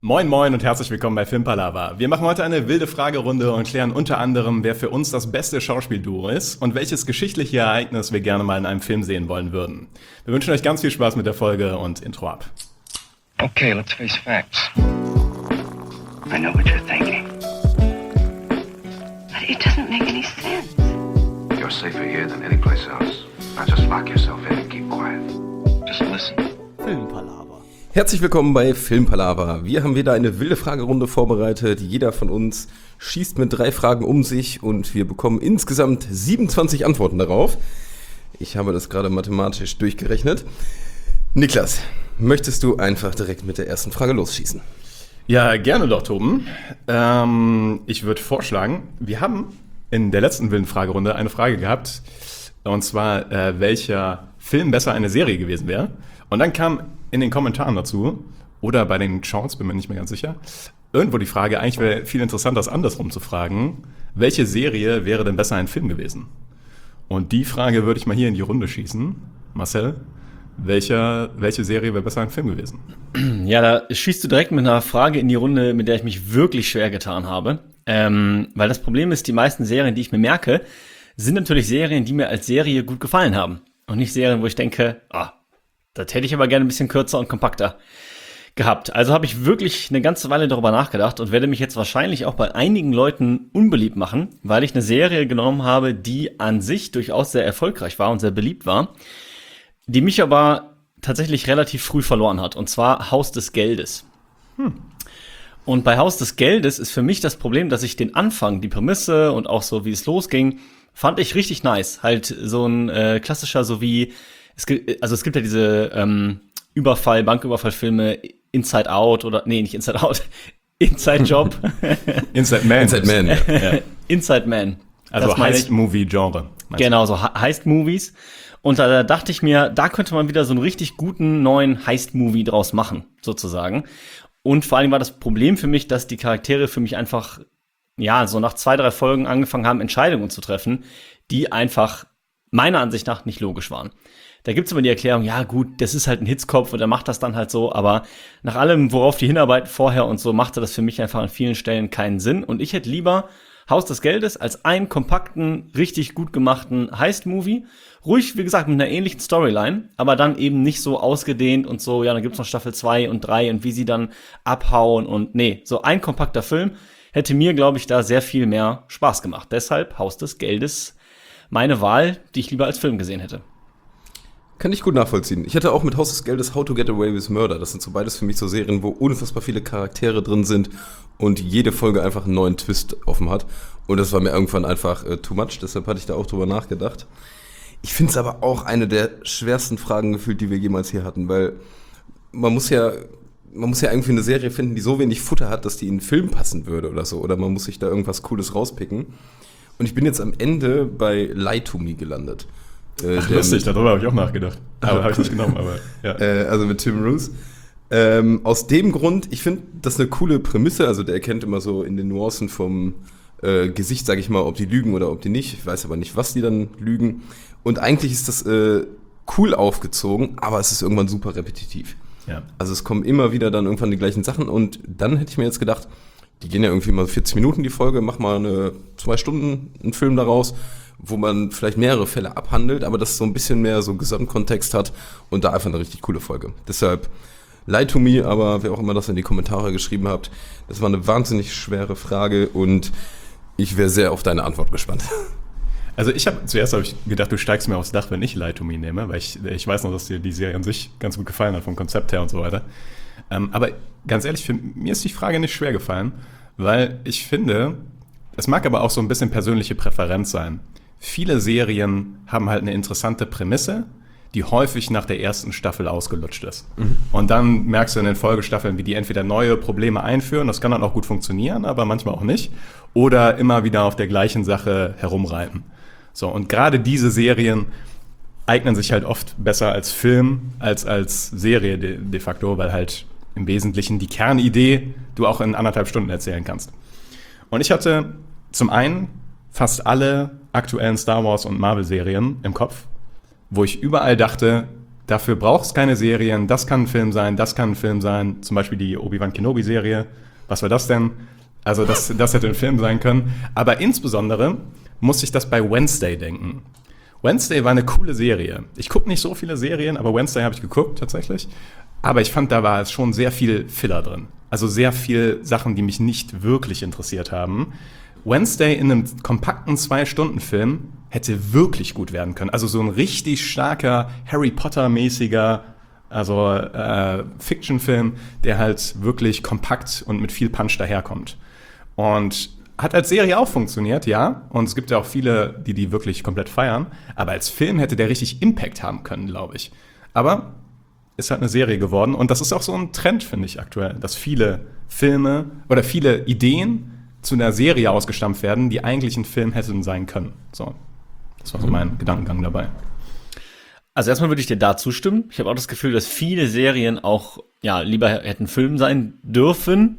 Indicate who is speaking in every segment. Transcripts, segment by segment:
Speaker 1: Moin moin und herzlich willkommen bei Filmpalava. Wir machen heute eine wilde Fragerunde und klären unter anderem, wer für uns das beste Schauspielduo ist und welches geschichtliche Ereignis wir gerne mal in einem Film sehen wollen würden. Wir wünschen euch ganz viel Spaß mit der Folge und Intro ab.
Speaker 2: Okay, let's face facts. I know what you're thinking.
Speaker 3: But it doesn't make any sense.
Speaker 4: You're safer here than any place else. Now just lock yourself in and keep quiet.
Speaker 2: Just listen.
Speaker 5: Filmpalava. Herzlich willkommen bei Filmpalava. Wir haben wieder eine wilde Fragerunde vorbereitet. Jeder von uns schießt mit 3 Fragen um sich und wir bekommen insgesamt 27 Antworten darauf. Ich habe das gerade mathematisch durchgerechnet. Niklas, möchtest du einfach direkt mit der ersten Frage losschießen?
Speaker 1: Ja, gerne doch, Toben. Ich würde vorschlagen, wir haben in der letzten wilden Fragerunde eine Frage gehabt, und zwar, welcher Film besser eine Serie gewesen wäre. Und dann kam in den Kommentaren dazu, oder bei den Shorts, bin mir nicht mehr ganz sicher, irgendwo die Frage, eigentlich wäre viel interessanter, das andersrum zu fragen, welche Serie wäre denn besser ein Film gewesen? Und die Frage würde ich mal hier in die Runde schießen. Marcel, welche Serie wäre besser ein Film gewesen?
Speaker 6: Ja, da schießt du direkt mit einer Frage in die Runde, mit der ich mich wirklich schwer getan habe. Weil das Problem ist, die meisten Serien, die ich mir merke, sind natürlich Serien, die mir als Serie gut gefallen haben. Und nicht Serien, wo ich denke, das hätte ich aber gerne ein bisschen kürzer und kompakter gehabt. Also habe ich wirklich eine ganze Weile darüber nachgedacht und werde mich jetzt wahrscheinlich auch bei einigen Leuten unbeliebt machen, weil ich eine Serie genommen habe, die an sich durchaus sehr erfolgreich war und sehr beliebt war, die mich aber tatsächlich relativ früh verloren hat, und zwar Haus des Geldes. Und bei Haus des Geldes ist für mich das Problem, dass ich den Anfang, die Prämisse und auch so, wie es losging, fand ich richtig nice. Halt so ein klassischer, so wie es gibt ja diese Banküberfallfilme, Inside Out oder, nee, nicht Inside Out, Inside Job.
Speaker 1: Inside Man.
Speaker 5: Inside Man, ja.
Speaker 6: Inside Man.
Speaker 1: Also Heist-Movie-Genre.
Speaker 6: Genau, so Heist-Movies. Und da dachte ich mir, da könnte man wieder so einen richtig guten neuen Heist-Movie draus machen, sozusagen. Und vor allem war das Problem für mich, dass die Charaktere für mich einfach, ja, so nach 2, 3 Folgen angefangen haben, Entscheidungen zu treffen, die einfach meiner Ansicht nach nicht logisch waren. Da gibt's immer die Erklärung, ja gut, das ist halt ein Hitzkopf und er macht das dann halt so, aber nach allem, worauf die hinarbeiten vorher und so, machte das für mich einfach an vielen Stellen keinen Sinn. Und ich hätte lieber Haus des Geldes als einen kompakten, richtig gut gemachten Heist-Movie. Ruhig, wie gesagt, mit einer ähnlichen Storyline, aber dann eben nicht so ausgedehnt und so, ja, dann gibt's noch Staffel 2 und 3 und wie sie dann abhauen und nee, so ein kompakter Film hätte mir, glaube ich, da sehr viel mehr Spaß gemacht. Deshalb Haus des Geldes meine Wahl, die ich lieber als Film gesehen hätte.
Speaker 5: Kann ich gut nachvollziehen. Ich hätte auch mit Haus des Geldes How to Get Away with Murder. Das sind so beides für mich so Serien, wo unfassbar viele Charaktere drin sind und jede Folge einfach einen neuen Twist offen hat. Und das war mir irgendwann einfach too much, deshalb hatte ich da auch drüber nachgedacht. Ich finde es aber auch eine der schwersten Fragen gefühlt, die wir jemals hier hatten, weil man muss ja irgendwie eine Serie finden, die so wenig Futter hat, dass die in einen Film passen würde oder so. Oder man muss sich da irgendwas Cooles rauspicken. Und ich bin jetzt am Ende bei Lie to Me gelandet.
Speaker 1: Lustig, darüber habe ich auch nachgedacht. Aber habe ich nicht genommen, aber ja.
Speaker 5: Also mit Tim Roos. Aus dem Grund, ich finde das eine coole Prämisse. Also der erkennt immer so in den Nuancen vom Gesicht, sage ich mal, ob die lügen oder ob die nicht. Ich weiß aber nicht, was die dann lügen. Und eigentlich ist das cool aufgezogen, aber es ist irgendwann super repetitiv.
Speaker 1: Ja.
Speaker 5: Also es kommen immer wieder dann irgendwann die gleichen Sachen. Und dann hätte ich mir jetzt gedacht, die gehen ja irgendwie mal 40 Minuten die Folge, mach mal 2 Stunden einen Film daraus, wo man vielleicht mehrere Fälle abhandelt, aber das so ein bisschen mehr so Gesamtkontext hat und da einfach eine richtig coole Folge. Deshalb Lie to Me, aber wer auch immer das in die Kommentare geschrieben habt, das war eine wahnsinnig schwere Frage und ich wäre sehr auf deine Antwort gespannt.
Speaker 1: Also zuerst habe ich gedacht, du steigst mir aufs Dach, wenn ich Lie to Me nehme, weil ich weiß noch, dass dir die Serie an sich ganz gut gefallen hat, vom Konzept her und so weiter. Aber ganz ehrlich, für mir ist die Frage nicht schwer gefallen, weil ich finde, es mag aber auch so ein bisschen persönliche Präferenz sein. Viele Serien haben halt eine interessante Prämisse, die häufig nach der ersten Staffel ausgelutscht ist. Und dann merkst du in den Folgestaffeln, wie die entweder neue Probleme einführen, das kann dann auch gut funktionieren, aber manchmal auch nicht, oder immer wieder auf der gleichen Sache herumreiten. So, und gerade diese Serien eignen sich halt oft besser als Film, als Serie de facto, weil halt im Wesentlichen die Kernidee du auch in 1,5 Stunden erzählen kannst. Und ich hatte zum einen fast alle aktuellen Star Wars und Marvel-Serien im Kopf, wo ich überall dachte, dafür braucht es keine Serien, das kann ein Film sein, das kann ein Film sein, zum Beispiel die Obi-Wan Kenobi-Serie. Was war das denn? Also das hätte ein Film sein können. Aber insbesondere muss ich das bei Wednesday denken. Wednesday war eine coole Serie. Ich gucke nicht so viele Serien, aber Wednesday habe ich geguckt tatsächlich. Aber ich fand, da war es schon sehr viel Filler drin. Also sehr viel Sachen, die mich nicht wirklich interessiert haben. Wednesday in einem kompakten 2-Stunden-Film hätte wirklich gut werden können. Also so ein richtig starker Harry Potter-mäßiger, also Fiction-Film, der halt wirklich kompakt und mit viel Punch daherkommt. Und hat als Serie auch funktioniert, ja. Und es gibt ja auch viele, die wirklich komplett feiern. Aber als Film hätte der richtig Impact haben können, glaube ich. Aber ist halt eine Serie geworden. Und das ist auch so ein Trend, finde ich, aktuell, dass viele Filme oder viele Ideen zu einer Serie ausgestampft werden, die eigentlich ein Film hätten sein können. So, das war so mein Gedankengang dabei.
Speaker 6: Also erstmal würde ich dir da zustimmen. Ich habe auch das Gefühl, dass viele Serien auch lieber hätten Film sein dürfen.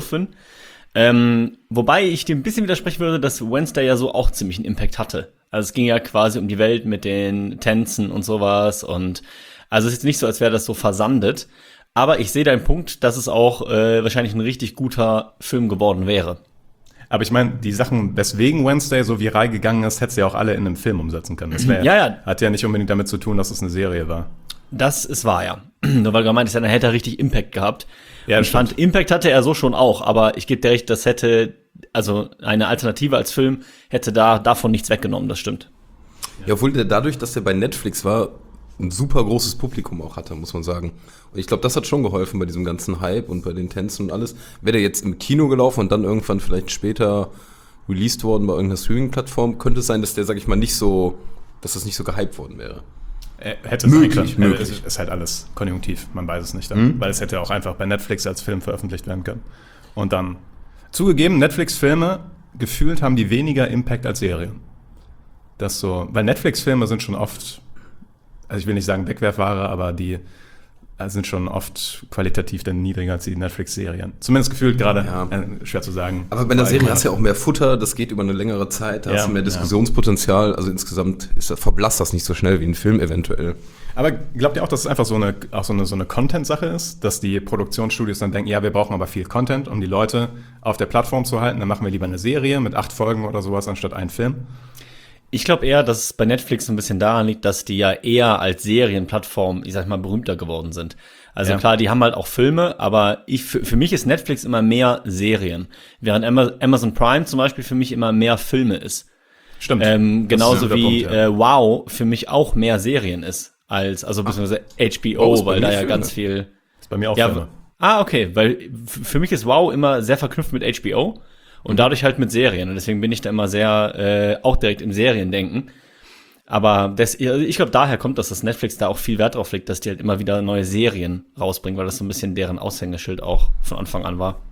Speaker 6: Wobei ich dir ein bisschen widersprechen würde, dass Wednesday ja so auch ziemlich einen Impact hatte. Also es ging ja quasi um die Welt mit den Tänzen und sowas. Und also es ist jetzt nicht so, als wäre das so versandet. Aber ich sehe deinen Punkt, dass es auch wahrscheinlich ein richtig guter Film geworden wäre.
Speaker 1: Aber ich meine, die Sachen, weswegen Wednesday so viral gegangen ist, hätte sie ja auch alle in einem Film umsetzen können. Das hat ja nicht unbedingt damit zu tun, dass es eine Serie war.
Speaker 6: Das ist wahr, ja. Nur weil du gemeint hast, dann hätte er richtig Impact gehabt.
Speaker 1: Ja,
Speaker 6: ich fand, Impact hatte er so schon auch, aber ich gebe dir recht, das hätte, also eine Alternative als Film, hätte davon nichts weggenommen, das stimmt.
Speaker 5: Ja, obwohl der dadurch, dass der bei Netflix war, ein super großes Publikum auch hatte, muss man sagen. Und ich glaube, das hat schon geholfen bei diesem ganzen Hype und bei den Tänzen und alles. Wäre der jetzt im Kino gelaufen und dann irgendwann vielleicht später released worden bei irgendeiner Streaming-Plattform, könnte es sein, dass der, sag ich mal, dass das nicht so gehypt worden wäre.
Speaker 1: Hätte es sein können. Es ist halt alles konjunktiv, man weiß es nicht. Weil es hätte auch einfach bei Netflix als Film veröffentlicht werden können. Und dann, zugegeben, Netflix-Filme, gefühlt haben die weniger Impact als Serien. Das so, weil Netflix-Filme sind schon oft, also ich will nicht sagen Wegwerfware, aber die sind schon oft qualitativ dann niedriger als die Netflix-Serien. Zumindest gefühlt gerade, schwer zu sagen.
Speaker 5: Aber bei einer Serie hast du ja auch mehr Futter, das geht über eine längere Zeit, da hast du mehr Diskussionspotenzial, also insgesamt verblasst das nicht so schnell wie ein Film eventuell.
Speaker 1: Aber glaubt ihr auch, dass es einfach so eine Content-Sache ist, dass die Produktionsstudios dann denken, ja, wir brauchen aber viel Content, um die Leute auf der Plattform zu halten, dann machen wir lieber eine Serie mit 8 Folgen oder sowas, anstatt einen Film?
Speaker 6: Ich glaube eher, dass es bei Netflix ein bisschen daran liegt, dass die ja eher als Serienplattform, ich sag mal, berühmter geworden sind. Also klar, die haben halt auch Filme, aber für mich ist Netflix immer mehr Serien. Während Amazon Prime zum Beispiel für mich immer mehr Filme ist.
Speaker 1: Stimmt.
Speaker 6: Genauso wie Wow für mich auch mehr Serien ist also beziehungsweise HBO, weil da ja ganz viel.
Speaker 1: Ist bei mir auch Filme.
Speaker 6: Okay, weil für mich ist Wow immer sehr verknüpft mit HBO. Und dadurch halt mit Serien. Und deswegen bin ich da immer sehr auch direkt im Seriendenken. Aber ich glaube, daher kommt dass Netflix da auch viel Wert drauf legt, dass die halt immer wieder neue Serien rausbringen, weil das so ein bisschen deren Aushängeschild auch von Anfang an war.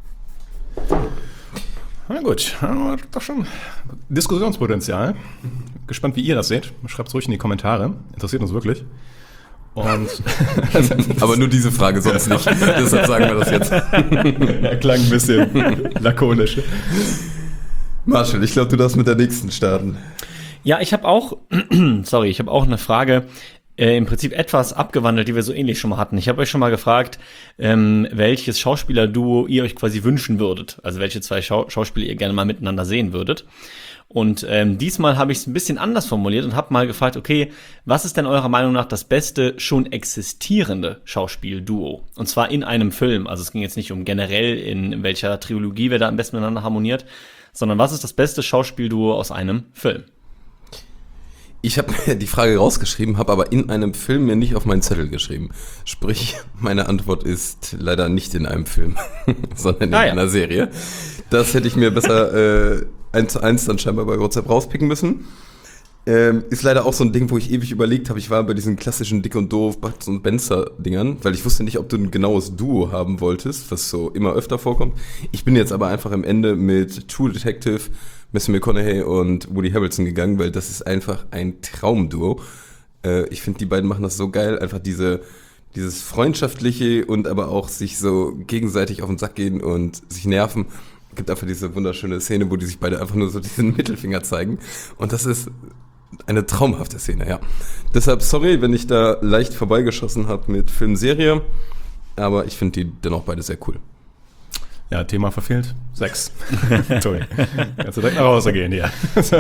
Speaker 1: Na gut, doch schon Diskussionspotenzial. Gespannt, wie ihr das seht. Schreibt es ruhig in die Kommentare. Interessiert uns wirklich. Und
Speaker 5: aber nur diese Frage, sonst nicht. Deshalb sagen wir das jetzt.
Speaker 1: Ja, klang ein bisschen lakonisch.
Speaker 5: Marshall, ich glaube, du darfst mit der nächsten starten.
Speaker 6: Ja, ich habe auch eine Frage, im Prinzip etwas abgewandelt, die wir so ähnlich schon mal hatten. Ich habe euch schon mal gefragt, welches Schauspielerduo ihr euch quasi wünschen würdet. Also welche 2 Schauspieler ihr gerne mal miteinander sehen würdet. Und diesmal habe ich es ein bisschen anders formuliert und habe mal gefragt, okay, was ist denn eurer Meinung nach das beste schon existierende Schauspielduo? Und zwar in einem Film. Also es ging jetzt nicht um generell, in welcher Trilogie wer da am besten miteinander harmoniert, sondern was ist das beste Schauspielduo aus einem Film?
Speaker 5: Ich habe mir die Frage rausgeschrieben, habe aber in einem Film mir nicht auf meinen Zettel geschrieben. Sprich, meine Antwort ist leider nicht in einem Film, sondern in einer Serie. Das hätte ich mir besser 1:1 dann scheinbar bei WhatsApp rauspicken müssen. Ist leider auch so ein Ding, wo ich ewig überlegt habe. Ich war bei diesen klassischen Dick und Doof, Butz und Benzer-Dingern, weil ich wusste nicht, ob du ein genaues Duo haben wolltest, was so immer öfter vorkommt. Ich bin jetzt aber einfach am Ende mit True Detective, Matthew McConaughey und Woody Harrelson gegangen, weil das ist einfach ein Traumduo. Ich finde, die beiden machen das so geil, einfach dieses freundschaftliche und aber auch sich so gegenseitig auf den Sack gehen und sich nerven. Es gibt einfach diese wunderschöne Szene, wo die sich beide einfach nur so diesen Mittelfinger zeigen. Und das ist Eine traumhafte Szene, ja. Deshalb sorry, wenn ich da leicht vorbeigeschossen habe mit Filmserie, aber ich finde die dennoch beide sehr cool.
Speaker 1: Ja, Thema verfehlt. 6. Toll. Kannst du direkt nach Hause gehen hier.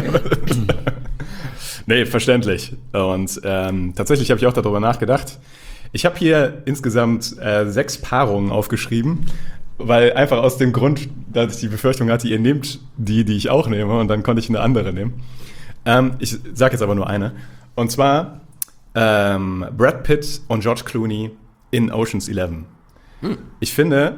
Speaker 1: Nee, verständlich. Und tatsächlich habe ich auch darüber nachgedacht. Ich habe hier insgesamt 6 Paarungen aufgeschrieben, weil einfach aus dem Grund, dass ich die Befürchtung hatte, ihr nehmt die ich auch nehme, und dann konnte ich eine andere nehmen. Ich sage jetzt aber nur eine. Und zwar Brad Pitt und George Clooney in Ocean's 11. Ich finde,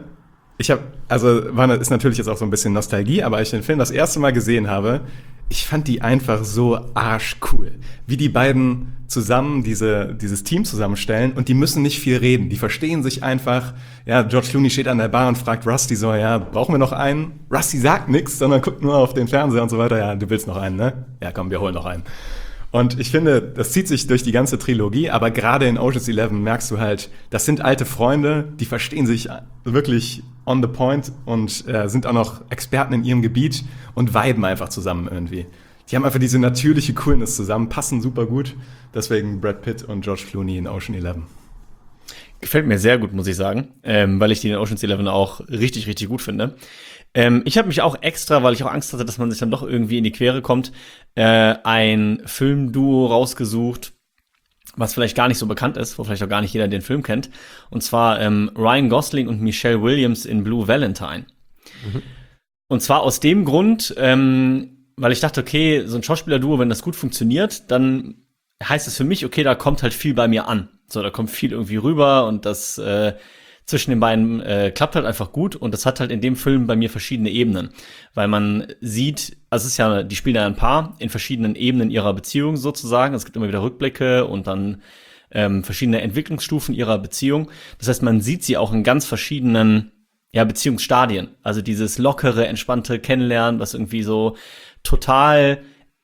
Speaker 1: ist natürlich jetzt auch so ein bisschen Nostalgie, aber ich den Film das erste Mal gesehen habe, ich fand die einfach so arschcool. Wie die beiden zusammen dieses Team zusammenstellen, und die müssen nicht viel reden. Die verstehen sich einfach. Ja, George Clooney steht an der Bar und fragt Rusty so, ja, brauchen wir noch einen? Rusty sagt nichts, sondern guckt nur auf den Fernseher und so weiter. Ja, du willst noch einen, ne? Ja, komm, wir holen noch einen. Und ich finde, das zieht sich durch die ganze Trilogie, aber gerade in Ocean's 11 merkst du halt, das sind alte Freunde, die verstehen sich wirklich on the point und sind auch noch Experten in ihrem Gebiet und viben einfach zusammen irgendwie. Die haben einfach diese natürliche Coolness zusammen, passen super gut. Deswegen Brad Pitt und George Clooney in Ocean 11.
Speaker 6: Gefällt mir sehr gut, muss ich sagen, weil ich die in Ocean's 11 auch richtig, richtig gut finde. Ich habe mich auch extra, weil ich auch Angst hatte, dass man sich dann doch irgendwie in die Quere kommt, ein Filmduo rausgesucht, was vielleicht gar nicht so bekannt ist, wo vielleicht auch gar nicht jeder den Film kennt. Und zwar Ryan Gosling und Michelle Williams in Blue Valentine. Mhm. Und zwar aus dem Grund, weil ich dachte, okay, so ein Schauspielerduo, wenn das gut funktioniert, dann heißt es für mich, okay, da kommt halt viel bei mir an. So, da kommt viel irgendwie rüber, und das zwischen den beiden klappt halt einfach gut, und das hat halt in dem Film bei mir verschiedene Ebenen, weil man sieht, also es ist ja, die spielen ja ein Paar in verschiedenen Ebenen ihrer Beziehung sozusagen, es gibt immer wieder Rückblicke und dann verschiedene Entwicklungsstufen ihrer Beziehung, das heißt, man sieht sie auch in ganz verschiedenen Beziehungsstadien, also dieses lockere, entspannte Kennenlernen, was irgendwie so total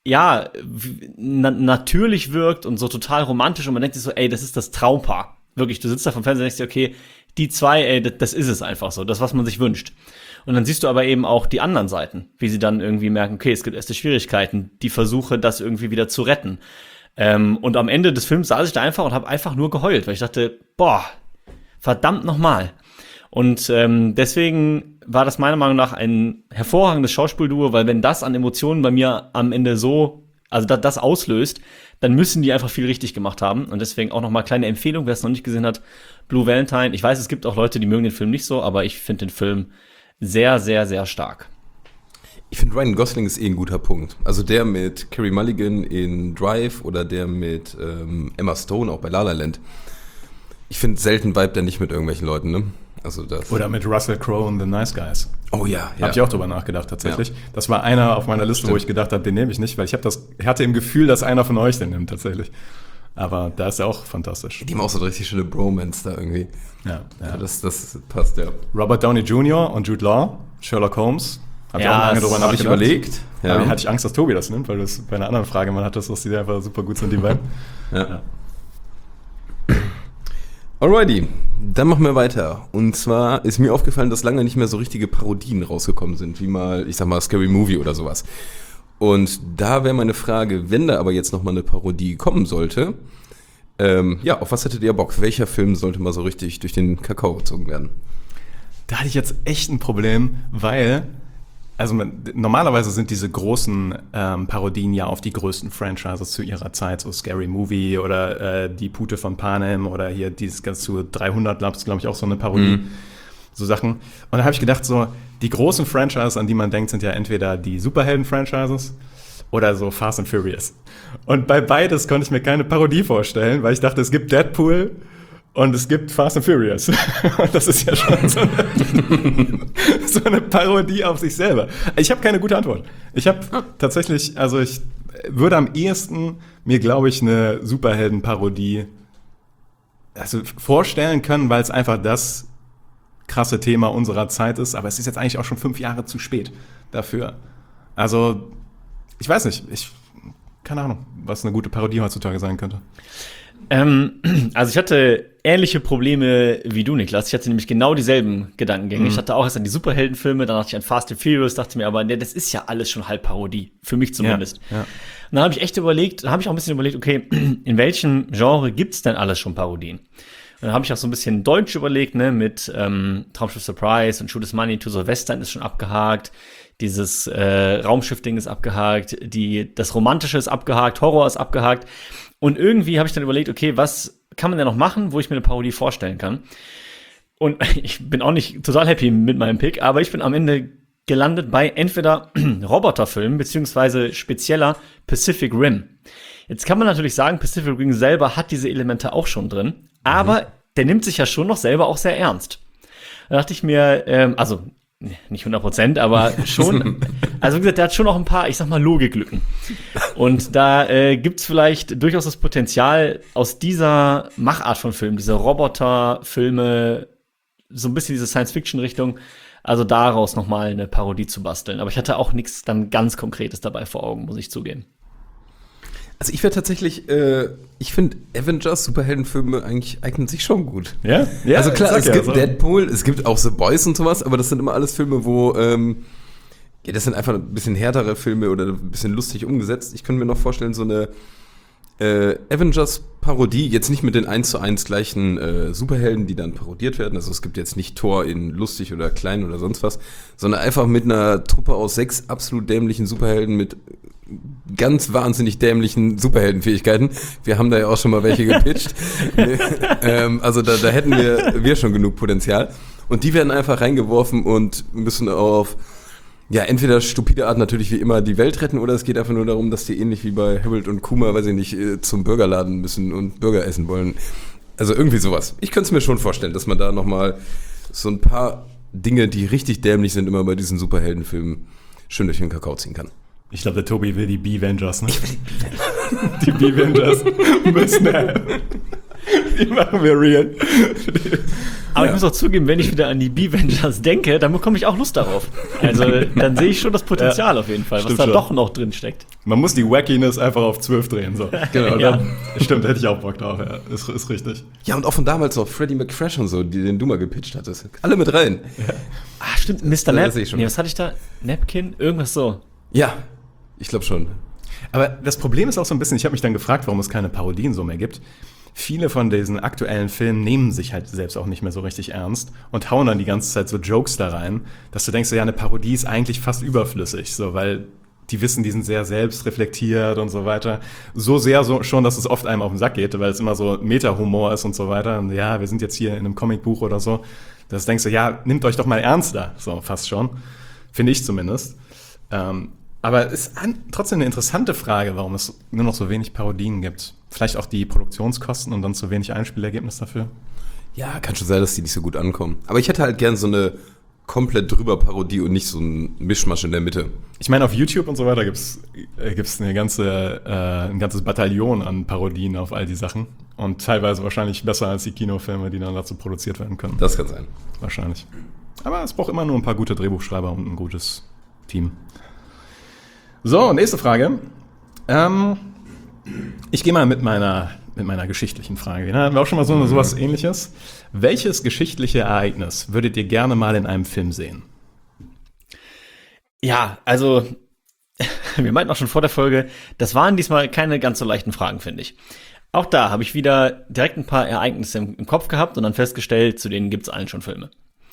Speaker 6: natürlich wirkt und so total romantisch, und man denkt sich so, ey, das ist das Traumpaar. Wirklich, du sitzt da vom Fernseher und denkst dir, okay, die zwei, ey, das ist es einfach so, das, was man sich wünscht. Und dann siehst du aber eben auch die anderen Seiten, wie sie dann irgendwie merken, okay, es gibt erste Schwierigkeiten, die Versuche, das irgendwie wieder zu retten. Und am Ende des Films saß ich da einfach und habe einfach nur geheult, weil ich dachte, boah, verdammt nochmal. Und deswegen war das meiner Meinung nach ein hervorragendes Schauspielduo, weil wenn das an Emotionen bei mir am Ende das auslöst, dann müssen die einfach viel richtig gemacht haben. Und deswegen auch nochmal kleine Empfehlung, wer es noch nicht gesehen hat, Blue Valentine. Ich weiß, es gibt auch Leute, die mögen den Film nicht so, aber ich finde den Film sehr, sehr, sehr stark.
Speaker 5: Ich finde, Ryan Gosling ist ein guter Punkt. Also der mit Carey Mulligan in Drive oder der mit Emma Stone auch bei La La Land. Ich finde, selten vibet er nicht mit irgendwelchen Leuten, ne? Also das.
Speaker 1: Oder mit Russell Crowe und The Nice Guys.
Speaker 5: Oh ja.
Speaker 1: Habe ich auch drüber nachgedacht, tatsächlich. Ja. Das war einer auf meiner Liste,
Speaker 5: Stimmt.
Speaker 1: wo ich gedacht habe, den nehme ich nicht, weil ich hatte im Gefühl, dass einer von euch den nimmt, tatsächlich. Aber da ist er auch fantastisch.
Speaker 5: Die haben auch so eine richtig schöne Bromance da irgendwie.
Speaker 1: Ja.
Speaker 5: Das passt, ja.
Speaker 1: Robert Downey Jr. und Jude Law, Sherlock Holmes. Habe ich auch lange drüber nachgedacht.
Speaker 5: Habe ich überlegt.
Speaker 1: Ja. Aber hatte ich Angst, dass Tobi das nimmt, weil du es bei einer anderen Frage mal hattest, dass die einfach super gut sind, die beiden.
Speaker 5: Ja. Alrighty, dann machen wir weiter. Und zwar ist mir aufgefallen, dass lange nicht mehr so richtige Parodien rausgekommen sind, wie mal, ich sag mal, Scary Movie oder sowas. Und da wäre meine Frage, wenn da aber jetzt nochmal eine Parodie kommen sollte, auf was hättet ihr Bock? Welcher Film sollte mal so richtig durch den Kakao gezogen werden?
Speaker 1: Da hatte ich jetzt echt ein Problem, weil normalerweise sind diese großen Parodien ja auf die größten Franchises zu ihrer Zeit, so Scary Movie oder Die Pute von Panem oder hier dieses ganz zu 300, glaube ich, auch so eine Parodie, so Sachen. Und da habe ich gedacht, so die großen Franchises, an die man denkt, sind ja entweder die Superhelden-Franchises oder so Fast and Furious. Und bei beides konnte ich mir keine Parodie vorstellen, weil ich dachte, es gibt Deadpool und es gibt Fast and Furious. Und das ist ja schon so eine Parodie auf sich selber. Ich habe keine gute Antwort. Ich habe tatsächlich, ich würde am ehesten mir, glaube ich, eine Superhelden-Parodie vorstellen können, weil es einfach das krasse Thema unserer Zeit ist. Aber es ist jetzt eigentlich auch schon 5 Jahre zu spät dafür. Also, ich weiß nicht. Keine Ahnung, was eine gute Parodie heutzutage sein könnte.
Speaker 6: Also ich hatte ähnliche Probleme wie du, Niklas. Ich hatte nämlich genau dieselben Gedankengänge. Ich hatte auch erst an die Superheldenfilme, dann dachte ich an Fast and Furious, dachte mir aber, ne, das ist ja alles schon halb Parodie. Für mich zumindest.
Speaker 1: Ja.
Speaker 6: Und dann habe ich echt überlegt, auch ein bisschen überlegt, okay, in welchem Genre gibt's denn alles schon Parodien? Und dann habe ich auch so ein bisschen Deutsch überlegt, ne, mit Traumschiff Surprise und Shoot is Money to the Western ist schon abgehakt. Dieses Raumschiff-Ding ist abgehakt, das Romantische ist abgehakt, Horror ist abgehakt. Und irgendwie habe ich dann überlegt, okay, was kann man denn noch machen, wo ich mir eine Parodie vorstellen kann? Und ich bin auch nicht total happy mit meinem Pick, aber ich bin am Ende gelandet bei entweder Roboterfilmen beziehungsweise spezieller Pacific Rim. Jetzt kann man natürlich sagen, Pacific Rim selber hat diese Elemente auch schon drin, aber der nimmt sich ja schon noch selber auch sehr ernst. Da dachte ich mir, also nicht 100%, aber schon, also wie gesagt, der hat schon noch ein paar, ich sag mal, Logiklücken. Und da gibt's vielleicht durchaus das Potenzial, aus dieser Machart von Filmen, diese Roboterfilme, so ein bisschen diese Science-Fiction-Richtung, also daraus nochmal eine Parodie zu basteln. Aber ich hatte auch nichts dann ganz Konkretes dabei vor Augen, muss ich zugeben.
Speaker 5: Also ich wäre tatsächlich, ich finde Avengers, Superheldenfilme eigentlich eignen sich schon gut.
Speaker 1: Ja?
Speaker 5: Also klar, es gibt
Speaker 1: so.
Speaker 5: Deadpool, es gibt auch The Boys und sowas, aber das sind immer alles Filme, wo, ja, das sind einfach ein bisschen härtere Filme oder ein bisschen lustig umgesetzt. Ich könnte mir noch vorstellen, so eine Avengers-Parodie, jetzt nicht mit den 1:1 gleichen Superhelden, die dann parodiert werden. Also es gibt jetzt nicht Thor in lustig oder klein oder sonst was, sondern einfach mit einer Truppe aus 6 absolut dämlichen Superhelden mit ganz wahnsinnig dämlichen Superheldenfähigkeiten. Wir haben da ja auch schon mal welche gepitcht. Also da hätten wir schon genug Potenzial. Und die werden einfach reingeworfen und müssen auf, ja, entweder stupide Art natürlich wie immer die Welt retten, oder es geht einfach nur darum, dass die ähnlich wie bei Harold und Kumar, weiß ich nicht, zum Burgerladen müssen und Burger essen wollen. Also irgendwie sowas. Ich könnte es mir schon vorstellen, dass man da nochmal so ein paar Dinge, die richtig dämlich sind, immer bei diesen Superheldenfilmen schön durch den Kakao ziehen kann.
Speaker 1: Ich glaube, der Tobi will die B-Vengers, ne? Die B-Vengers müssen die machen wir real.
Speaker 6: Aber ich muss auch zugeben, wenn ich wieder an die B-Vengers denke, dann bekomme ich auch Lust darauf. Also dann sehe ich schon das Potenzial auf jeden Fall, was
Speaker 1: Stimmt
Speaker 6: da
Speaker 1: schon.
Speaker 6: doch noch drin steckt.
Speaker 1: Man muss die Wackiness einfach auf 12 drehen, so.
Speaker 5: Genau.
Speaker 6: Ja.
Speaker 1: Stimmt, hätte ich auch Bock drauf, ja. Ist richtig.
Speaker 5: Ja, und auch von damals noch Freddie McFresh und so, den du mal gepitcht hattest. Alle mit rein.
Speaker 6: Ah, stimmt, Mr.
Speaker 5: das
Speaker 6: Nap.
Speaker 5: sehe ich schon.
Speaker 6: Nee, was hatte ich da? Napkin? Irgendwas so.
Speaker 5: Ja, ich glaube schon.
Speaker 1: Aber das Problem ist auch so ein bisschen, ich habe mich dann gefragt, warum es keine Parodien so mehr gibt. Viele von diesen aktuellen Filmen nehmen sich halt selbst auch nicht mehr so richtig ernst und hauen dann die ganze Zeit so Jokes da rein, dass du denkst, so, ja, eine Parodie ist eigentlich fast überflüssig, so, weil die wissen, die sind sehr selbstreflektiert und so weiter. So sehr so schon, dass es oft einem auf den Sack geht, weil es immer so Meta-Humor ist und so weiter. Und ja, wir sind jetzt hier in einem Comicbuch oder so. Das denkst du, ja, nehmt euch doch mal ernster, so fast schon. Finde ich zumindest. Aber es ist trotzdem eine interessante Frage, warum es nur noch so wenig Parodien gibt. Vielleicht auch die Produktionskosten und dann zu wenig Einspielergebnis dafür.
Speaker 5: Ja, kann schon sein, dass die nicht so gut ankommen. Aber ich hätte halt gern so eine komplett drüber Parodie und nicht so ein Mischmasch in der Mitte.
Speaker 1: Ich meine, auf YouTube und so weiter gibt's ein ganzes Bataillon an Parodien auf all die Sachen. Und teilweise wahrscheinlich besser als die Kinofilme, die dann dazu produziert werden können.
Speaker 5: Das kann sein.
Speaker 1: Wahrscheinlich. Aber es braucht immer nur ein paar gute Drehbuchschreiber und ein gutes Team. So, nächste Frage. Ich gehe mal mit meiner geschichtlichen Frage. Da hatten wir auch schon mal sowas Ähnliches. Welches geschichtliche Ereignis würdet ihr gerne mal in einem Film sehen?
Speaker 6: Ja, also wir meinten auch schon vor der Folge, das waren diesmal keine ganz so leichten Fragen, finde ich. Auch da habe ich wieder direkt ein paar Ereignisse im Kopf gehabt und dann festgestellt, zu denen gibt es allen schon Filme.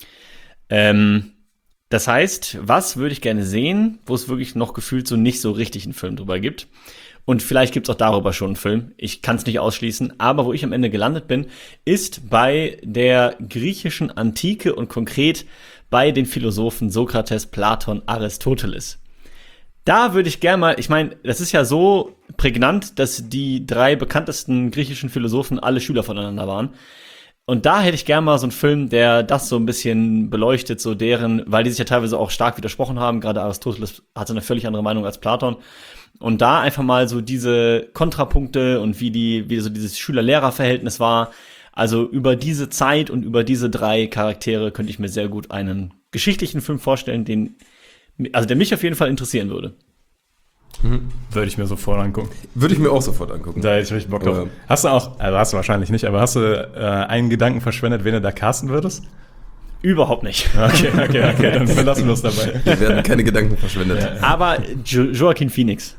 Speaker 6: Das heißt, was würde ich gerne sehen, wo es wirklich noch gefühlt so nicht so richtig einen Film drüber gibt? Und vielleicht gibt es auch darüber schon einen Film. Ich kann es nicht ausschließen. Aber wo ich am Ende gelandet bin, ist bei der griechischen Antike und konkret bei den Philosophen Sokrates, Platon, Aristoteles. Da würde ich gerne mal, ich meine, das ist ja so prägnant, dass die 3 bekanntesten griechischen Philosophen alle Schüler voneinander waren. Und da hätte ich gerne mal so einen Film, der das so ein bisschen beleuchtet, so deren, weil die sich ja teilweise auch stark widersprochen haben. Gerade Aristoteles hatte eine völlig andere Meinung als Platon. Und da einfach mal so diese Kontrapunkte und wie so dieses Schüler-Lehrer-Verhältnis war. Also über diese Zeit und über diese 3 Charaktere könnte ich mir sehr gut einen geschichtlichen Film vorstellen, der mich auf jeden Fall interessieren würde.
Speaker 1: Würde ich mir sofort angucken.
Speaker 5: Würde ich mir auch sofort angucken.
Speaker 1: Da hätte ich richtig Bock drauf.
Speaker 5: Ja.
Speaker 1: Hast du auch, also hast du wahrscheinlich nicht, aber hast du einen Gedanken verschwendet, wen du da casten würdest?
Speaker 6: Überhaupt nicht.
Speaker 1: Okay, dann verlassen wir es dabei.
Speaker 5: Hier werden keine Gedanken verschwendet.
Speaker 6: Aber Joaquin Phoenix.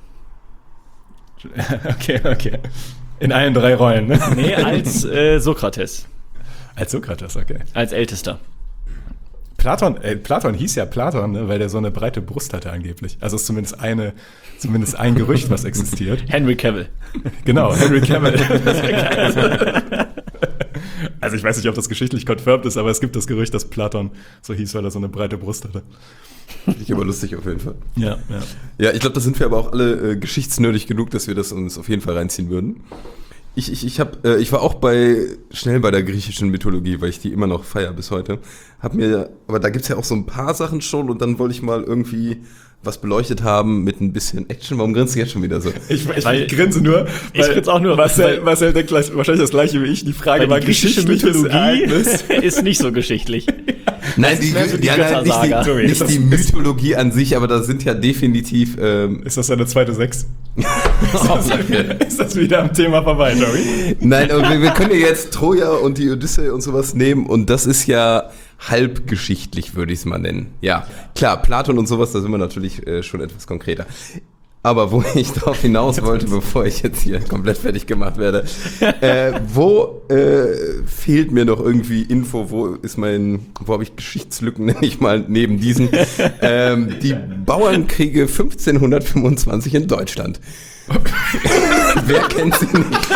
Speaker 1: Okay. In allen 3 Rollen, ne?
Speaker 6: Nee, als Sokrates.
Speaker 1: Als Sokrates, okay.
Speaker 6: Als Ältester.
Speaker 1: Platon hieß ja Platon, ne, weil der so eine breite Brust hatte angeblich. Also ist zumindest ein Gerücht, was existiert.
Speaker 6: Henry Cavill.
Speaker 1: Genau, Henry Cavill. Also ich weiß nicht, ob das geschichtlich confirmed ist, aber es gibt das Gerücht, dass Platon so hieß, weil er so eine breite Brust hatte.
Speaker 5: Finde ich aber lustig auf jeden Fall.
Speaker 1: Ja.
Speaker 5: Ja, ich glaube, da sind wir aber auch alle geschichtsnördig genug, dass wir das uns auf jeden Fall reinziehen würden. Ich war auch schnell bei der griechischen Mythologie, weil ich die immer noch feiere bis heute. Aber da gibt's ja auch so ein paar Sachen schon und dann wollte ich mal irgendwie was beleuchtet haben mit ein bisschen Action. Warum grinst du jetzt schon wieder so?
Speaker 1: Ich grinse nur.
Speaker 6: Ich grinse auch nur.
Speaker 1: Marcel denkt wahrscheinlich das gleiche wie ich. Die Frage war,
Speaker 6: die griechische Mythologie ist nicht so geschichtlich.
Speaker 5: Nein,
Speaker 6: nicht
Speaker 5: die Mythologie an sich, aber da sind ja definitiv...
Speaker 1: Ist das eine zweite 6? Ist das wieder am Thema vorbei, Joey?
Speaker 5: Nein, aber wir können ja jetzt Troja und die Odyssee und sowas nehmen und das ist ja halbgeschichtlich, würde ich es mal nennen. Ja, klar, Platon und sowas, da sind wir natürlich schon etwas konkreter. Aber wo ich drauf hinaus wollte, bevor ich jetzt hier komplett fertig gemacht werde, wo fehlt mir noch irgendwie Info, wo habe ich Geschichtslücken, nenne ich mal, neben diesen, die Bauernkriege 1525 in Deutschland. Wer kennt sie nicht?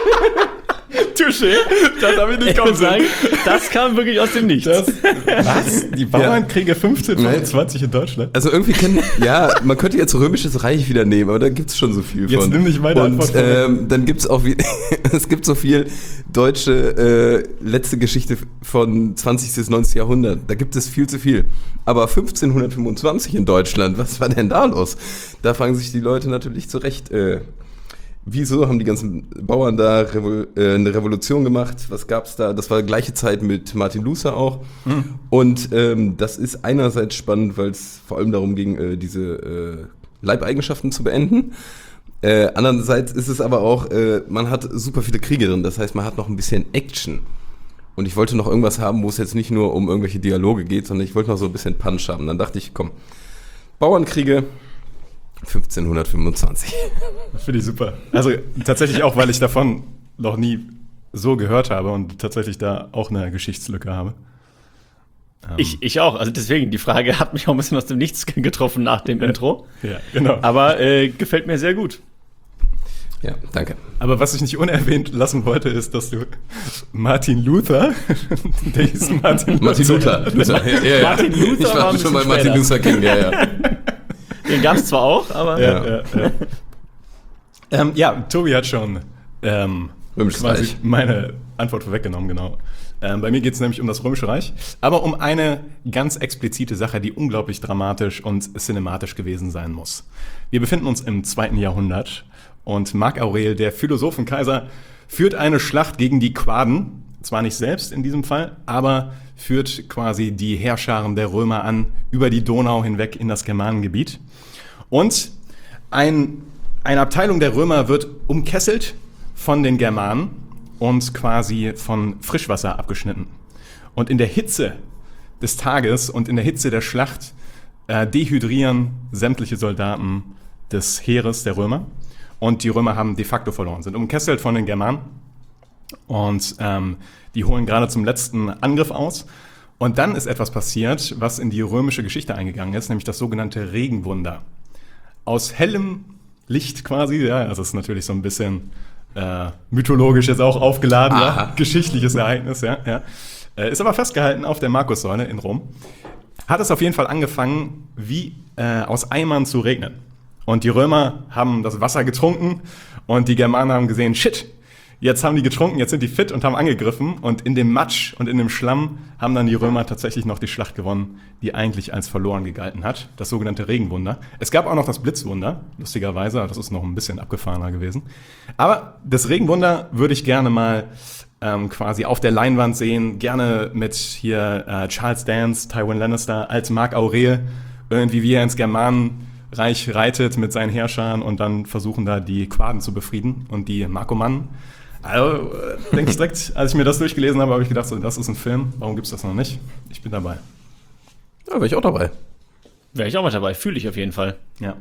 Speaker 1: Touché, das habe ich nicht kommen sehen.
Speaker 6: Das kam wirklich aus dem Nichts.
Speaker 1: Was? Die Bauernkriege 1525 in Deutschland?
Speaker 5: Also irgendwie man könnte jetzt Römisches Reich wieder nehmen, aber da gibt's schon so viel von.
Speaker 1: Jetzt nimm nicht meine Antwort
Speaker 5: Und dann gibt's auch es gibt so viel deutsche letzte Geschichte von 20. bis 19. Jahrhundert. Da gibt es viel zu viel. Aber 1525 in Deutschland, was war denn da los? Da fragen sich die Leute natürlich zu Recht, wieso haben die ganzen Bauern da eine Revolution gemacht? Was gab's da? Das war gleiche Zeit mit Martin Luther auch. Und das ist einerseits spannend, weil es vor allem darum ging, diese Leibeigenschaften zu beenden. Andererseits ist es aber auch, man hat super viele Kriege drin. Das heißt, man hat noch ein bisschen Action. Und ich wollte noch irgendwas haben, wo es jetzt nicht nur um irgendwelche Dialoge geht, sondern ich wollte noch so ein bisschen Punch haben. Dann dachte ich, komm, Bauernkriege 1525.
Speaker 1: Finde ich super. Also tatsächlich auch, weil ich davon noch nie so gehört habe und tatsächlich da auch eine Geschichtslücke habe.
Speaker 6: Ich auch. Also deswegen, die Frage hat mich auch ein bisschen aus dem Nichts getroffen nach dem Intro.
Speaker 1: Ja, genau.
Speaker 6: Aber gefällt mir sehr gut.
Speaker 5: Ja, danke.
Speaker 1: Aber was ich nicht unerwähnt lassen wollte, ist, dass du Martin Luther, der hieß Martin Luther.
Speaker 5: Ja.
Speaker 6: Martin Luther
Speaker 5: ich war schon bei Martin
Speaker 6: später.
Speaker 5: Luther King, ja.
Speaker 6: Den gab es zwar auch, aber...
Speaker 1: Ja, Tobi hat schon
Speaker 5: Römisches
Speaker 1: quasi
Speaker 5: Reich.
Speaker 1: meine Antwort vorweggenommen, genau. Bei mir geht es nämlich um das Römische Reich, aber um eine ganz explizite Sache, die unglaublich dramatisch und cinematisch gewesen sein muss. Wir befinden uns im 2. Jahrhundert und Marc Aurel, der Philosophenkaiser, führt eine Schlacht gegen die Quaden, zwar nicht selbst in diesem Fall, aber führt quasi die Heerscharen der Römer an, über die Donau hinweg in das Germanengebiet. Und eine Abteilung der Römer wird umkesselt von den Germanen und quasi von Frischwasser abgeschnitten. Und in der Hitze des Tages und in der Hitze der Schlacht dehydrieren sämtliche Soldaten des Heeres der Römer. Und die Römer haben de facto verloren, sind umkesselt von den Germanen. Und die holen gerade zum letzten Angriff aus. Und dann ist etwas passiert, was in die römische Geschichte eingegangen ist, nämlich das sogenannte Regenwunder. Aus hellem Licht quasi, ja, das ist natürlich so ein bisschen mythologisch jetzt auch aufgeladen, ja, geschichtliches Ereignis, ja. Ist aber festgehalten auf der Markussäule in Rom. Hat es auf jeden Fall angefangen, wie aus Eimern zu regnen. Und die Römer haben das Wasser getrunken und die Germanen haben gesehen, shit, jetzt haben die getrunken, jetzt sind die fit und haben angegriffen. Und in dem Matsch und in dem Schlamm haben dann die Römer tatsächlich noch die Schlacht gewonnen, die eigentlich als verloren gegalten hat. Das sogenannte Regenwunder. Es gab auch noch das Blitzwunder, lustigerweise. Das ist noch ein bisschen abgefahrener gewesen. Aber das Regenwunder würde ich gerne mal quasi auf der Leinwand sehen. Gerne mit hier Charles Dance, Tywin Lannister als Marc Aurel. Irgendwie wie er ins Germanenreich Reich reitet mit seinen Herrschern und dann versuchen da die Quaden zu befrieden und die Markomannen. Also denke ich direkt, als ich mir das durchgelesen habe, habe ich gedacht, so, das ist ein Film, warum gibt es das noch nicht? Ich bin dabei.
Speaker 5: Ja, wäre ich auch dabei.
Speaker 6: Wäre ich auch mal dabei, fühle ich auf jeden Fall.
Speaker 1: Ja.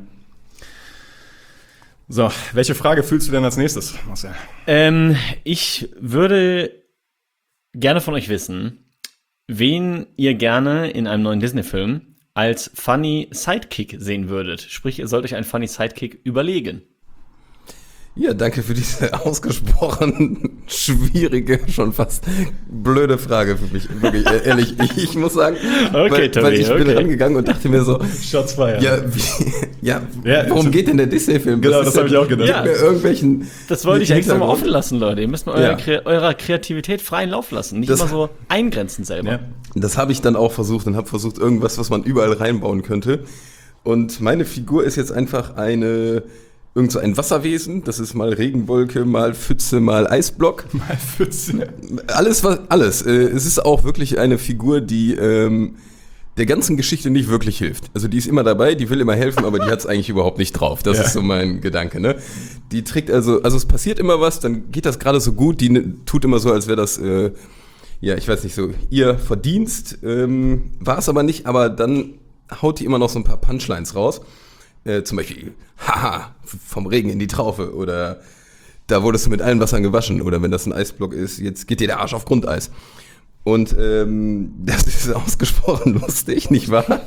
Speaker 1: So, welche Frage fühlst du denn als nächstes, Marcel?
Speaker 6: Ich würde gerne von euch wissen, wen ihr gerne in einem neuen Disney-Film als Funny Sidekick sehen würdet. Sprich, ihr sollt euch einen Funny Sidekick überlegen.
Speaker 5: Ja, danke für diese ausgesprochen schwierige, schon fast blöde Frage für mich. Wirklich, ehrlich, ich muss sagen,
Speaker 6: Okay, Tommy,
Speaker 5: weil ich bin
Speaker 6: okay.
Speaker 5: rangegangen und dachte mir so,
Speaker 1: Shots fired.
Speaker 5: ja, worum geht denn der Disney-Film?
Speaker 1: Genau, das habe ich auch gedacht.
Speaker 6: Ja.
Speaker 5: Mit irgendwelchen
Speaker 6: Das wollte ich extra mal
Speaker 5: Hintergrund.
Speaker 6: offen lassen, Leute. Ihr müsst mal eurer Kreativität freien Lauf lassen. Nicht
Speaker 5: Das-
Speaker 6: immer so eingrenzen selber.
Speaker 1: Ja.
Speaker 5: Das habe ich dann auch versucht und habe versucht, irgendwas, was man überall reinbauen könnte. Und meine Figur ist jetzt einfach irgend so ein Wasserwesen. Das ist mal Regenwolke, mal Pfütze, mal Eisblock.
Speaker 1: Mal 14.
Speaker 5: Alles. Es ist auch wirklich eine Figur, die der ganzen Geschichte nicht wirklich hilft. Also die ist immer dabei, die will immer helfen, aber die hat es eigentlich überhaupt nicht drauf. Das
Speaker 1: Ja.
Speaker 5: ist so mein Gedanke, ne? Die trägt also es passiert immer was, dann geht das gerade so gut, die tut immer so, als wäre das, ich weiß nicht, so ihr Verdienst, war es aber nicht, aber dann haut die immer noch so ein paar Punchlines raus. Zum Beispiel, haha, vom Regen in die Traufe oder da wurdest du mit allen Wassern gewaschen oder wenn das ein Eisblock ist, jetzt geht dir der Arsch auf Grundeis. Und das ist ausgesprochen lustig, nicht wahr?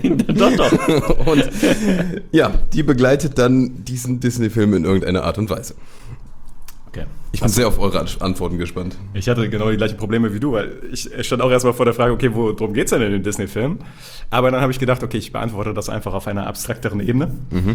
Speaker 6: Doch.
Speaker 5: Und ja, die begleitet dann diesen Disney-Film in irgendeiner Art und Weise.
Speaker 1: Okay.
Speaker 5: Ich bin sehr auf eure Antworten gespannt.
Speaker 1: Ich hatte genau die gleichen Probleme wie du, weil ich stand auch erstmal vor der Frage, okay, worum geht's denn in dem Disney-Film? Aber dann habe ich gedacht, okay, ich beantworte das einfach auf einer abstrakteren Ebene.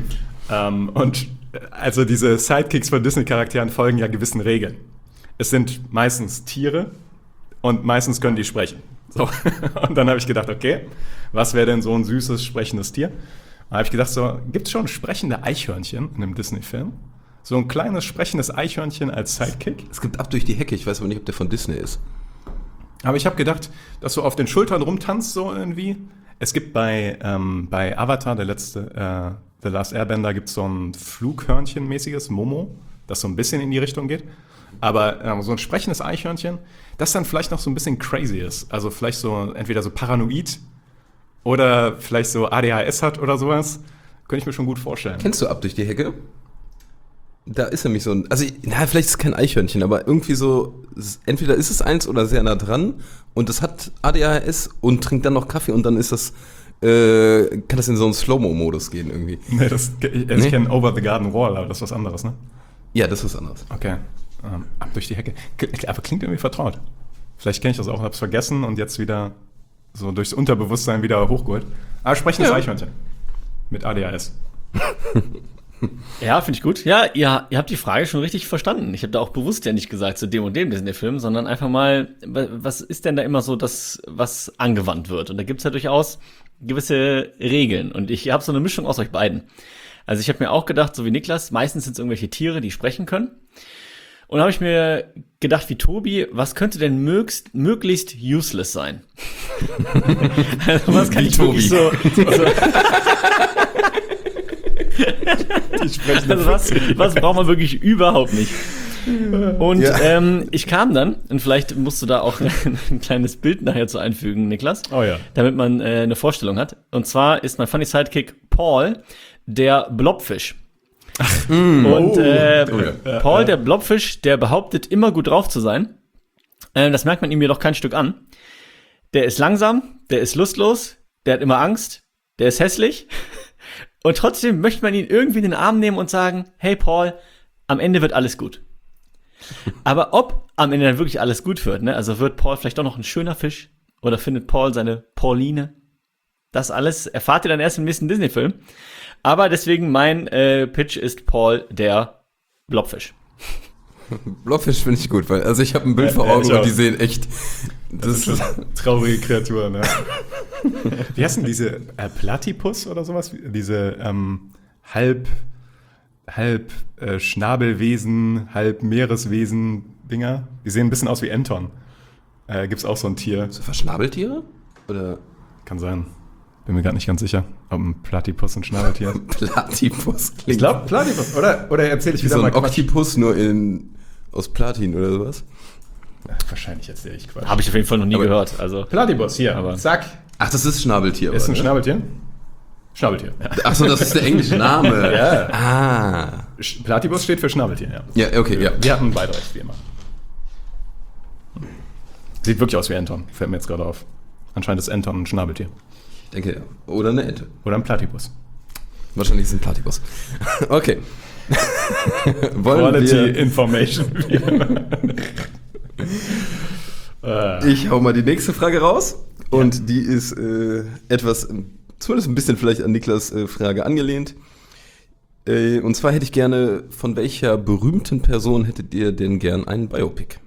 Speaker 1: Und also diese Sidekicks von Disney-Charakteren folgen ja gewissen Regeln. Es sind meistens Tiere und meistens können die sprechen. So. Und dann habe ich gedacht, okay, was wäre denn so ein süßes, sprechendes Tier? Da habe ich gedacht, so, gibt es schon sprechende Eichhörnchen in einem Disney-Film? So ein kleines, sprechendes Eichhörnchen als Sidekick?
Speaker 5: Es gibt Ab durch die Hecke, ich weiß aber nicht, ob der von Disney ist.
Speaker 1: Aber ich habe gedacht, dass du auf den Schultern rumtanzt so irgendwie. Es gibt bei Avatar, The Last Airbender, gibt es so ein Flughörnchen-mäßiges Momo, das so ein bisschen in die Richtung geht. Aber so ein sprechendes Eichhörnchen, das dann vielleicht noch so ein bisschen crazy ist. Also vielleicht so entweder so paranoid oder vielleicht so ADHS hat oder sowas. Könnte ich mir schon gut vorstellen.
Speaker 5: Kennst du Ab durch die Hecke? Da ist nämlich so ein, vielleicht ist es kein Eichhörnchen, aber irgendwie so, entweder ist es eins oder sehr nah dran und es hat ADHS und trinkt dann noch Kaffee und dann ist das, kann das in so einen Slow-Mo-Modus gehen irgendwie.
Speaker 1: Nee, ich kenne Over the Garden Wall, aber das ist was anderes, ne?
Speaker 5: Ja, das ist was anderes.
Speaker 1: Okay. Ab durch die Hecke. Aber klingt irgendwie vertraut. Vielleicht kenne ich das auch, hab's vergessen und jetzt wieder so durchs Unterbewusstsein wieder hochgeholt. Aber sprechendes Eichhörnchen. Mit ADHS.
Speaker 6: Ja, finde ich gut. Ja, ihr habt die Frage schon richtig verstanden. Ich habe da auch bewusst ja nicht gesagt zu dem und dem Disney-Film, sondern einfach mal, was ist denn da immer so das, was angewandt wird? Und da gibt's ja durchaus gewisse Regeln. Und ich habe so eine Mischung aus euch beiden. Also ich habe mir auch gedacht, so wie Niklas, meistens sind es irgendwelche Tiere, die sprechen können. Und habe ich mir gedacht, wie Tobi, was könnte denn möglichst useless sein? Also was kann
Speaker 5: Wie
Speaker 6: ich wirklich
Speaker 5: Tobi.
Speaker 6: also was braucht man wirklich überhaupt nicht? Und ich kam dann, und vielleicht musst du da auch ein kleines Bild nachher zu einfügen, Niklas,
Speaker 1: Oh ja.
Speaker 6: damit man eine Vorstellung hat. Und zwar ist mein Funny Sidekick Paul, der Blobfisch. Und Paul, der Blobfisch, der behauptet, immer gut drauf zu sein. Das merkt man ihm jedoch kein Stück an. Der ist langsam, der ist lustlos, der hat immer Angst, der ist hässlich. Und trotzdem möchte man ihn irgendwie in den Arm nehmen und sagen, hey Paul, am Ende wird alles gut. Aber ob am Ende dann wirklich alles gut wird, ne? Also wird Paul vielleicht doch noch ein schöner Fisch oder findet Paul seine Pauline? Das alles erfahrt ihr dann erst im nächsten Disney-Film. Aber deswegen mein Pitch ist Paul, der Blobfisch.
Speaker 5: Blobfisch finde ich gut, weil ich habe ein Bild vor
Speaker 1: Ja,
Speaker 5: Augen
Speaker 1: ich
Speaker 5: und
Speaker 1: auch.
Speaker 5: die sehen echt.
Speaker 1: Das ist traurige Kreatur, ne? Wie heißen diese Platypus oder sowas? Diese halb Schnabelwesen, halb Meereswesen-Dinger. Die sehen ein bisschen aus wie Enton. Gibt's auch so ein Tier.
Speaker 5: So Verschnabeltiere? Oder?
Speaker 1: Kann sein. Bin mir gerade nicht ganz sicher, ob ein Platypus ein Schnabeltier ist.
Speaker 5: Platypus klingt.
Speaker 1: Ich glaube Platypus, oder erzähle ich
Speaker 5: wie
Speaker 1: wieder
Speaker 5: so
Speaker 1: mal
Speaker 5: ein Oktopus nur aus Platin oder sowas.
Speaker 1: Wahrscheinlich erzähle ich Quatsch.
Speaker 6: Habe ich auf jeden Fall noch nie gehört. Also
Speaker 1: Platypus, hier,
Speaker 6: Aber-
Speaker 1: zack.
Speaker 5: Ach, das ist Schnabeltier.
Speaker 1: Ist ein
Speaker 5: oder?
Speaker 1: Schnabeltier? Schnabeltier, ja.
Speaker 5: Ach so, das ist der englische Name.
Speaker 1: Ja.
Speaker 5: Ah.
Speaker 1: Platypus steht für Schnabeltier, ja.
Speaker 5: Ja, okay, ja.
Speaker 1: Wir hatten beide recht, wie immer. Sieht wirklich aus wie Anton, fällt mir jetzt gerade auf. Anscheinend ist Anton ein Schnabeltier.
Speaker 5: Ich denke, ja. Oder eine Ente.
Speaker 1: Oder ein Platypus.
Speaker 5: Wahrscheinlich ist es ein Platypus. Okay.
Speaker 1: Quality Information.
Speaker 5: Ich hau mal die nächste Frage raus. Und die ist etwas, zumindest ein bisschen vielleicht an Niklas Frage angelehnt. Und zwar hätte ich gerne, von welcher berühmten Person hättet ihr denn gern einen Biopic?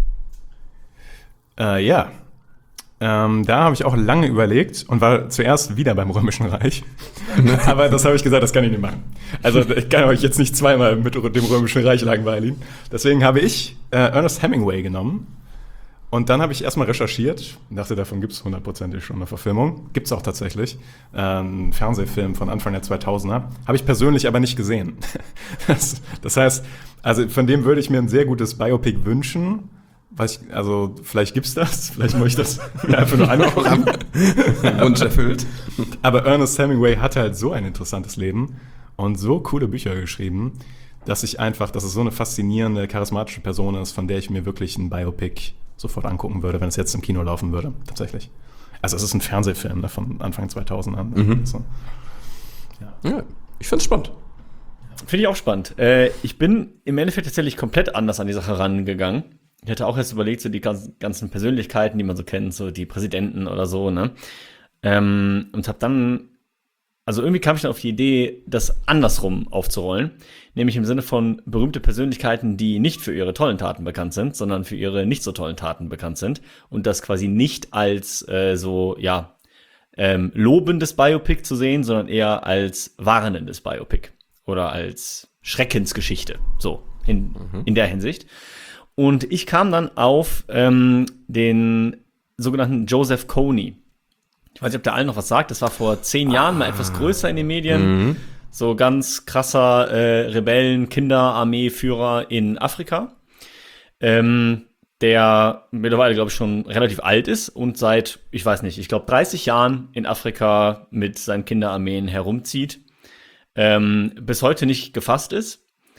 Speaker 1: Ja. Da habe ich auch lange überlegt und war zuerst wieder beim Römischen Reich. Aber das habe ich gesagt, das kann ich nicht machen. Also ich kann euch jetzt nicht zweimal mit dem Römischen Reich langweilen. Deswegen habe ich Ernest Hemingway genommen. Und dann habe ich erstmal recherchiert. Dachte, davon gibt es 100% schon eine Verfilmung. Gibt es auch tatsächlich. Ein Fernsehfilm von Anfang der 2000er. Habe ich persönlich aber nicht gesehen. Das heißt, also von dem würde ich mir ein sehr gutes Biopic wünschen. Also vielleicht gibt's das, vielleicht muss ich das mir einfach nur angucken.
Speaker 5: Wunsch erfüllt.
Speaker 1: Aber Ernest Hemingway hatte halt so ein interessantes Leben und so coole Bücher geschrieben, dass es so eine faszinierende, charismatische Person ist, von der ich mir wirklich ein Biopic sofort angucken würde, wenn es jetzt im Kino laufen würde, tatsächlich. Also es ist ein Fernsehfilm, ne, von Anfang 2000 an.
Speaker 5: Mhm.
Speaker 1: So.
Speaker 5: Ja, ich find's spannend.
Speaker 6: Finde ich auch spannend. Ich bin im Endeffekt tatsächlich komplett anders an die Sache rangegangen. Ich hätte auch erst überlegt, so die ganzen Persönlichkeiten, die man so kennt, so die Präsidenten oder so, ne? Und habe dann, also irgendwie kam ich dann auf die Idee, das andersrum aufzurollen. Nämlich im Sinne von berühmte Persönlichkeiten, die nicht für ihre tollen Taten bekannt sind, sondern für ihre nicht so tollen Taten bekannt sind. Und das quasi nicht als lobendes Biopic zu sehen, sondern eher als warnendes Biopic. Oder als Schreckensgeschichte. So, in der Hinsicht. Und ich kam dann auf den sogenannten Joseph Kony. Ich weiß nicht, ob der allen noch was sagt. Das war vor 10 Jahren mal etwas größer in den Medien. So ganz krasser Rebellen-Kinderarmee-Führer in Afrika. Der mittlerweile, glaube ich, schon relativ alt ist und seit, ich weiß nicht, ich glaube 30 Jahren in Afrika mit seinen Kinderarmeen herumzieht. Bis heute nicht gefasst ist.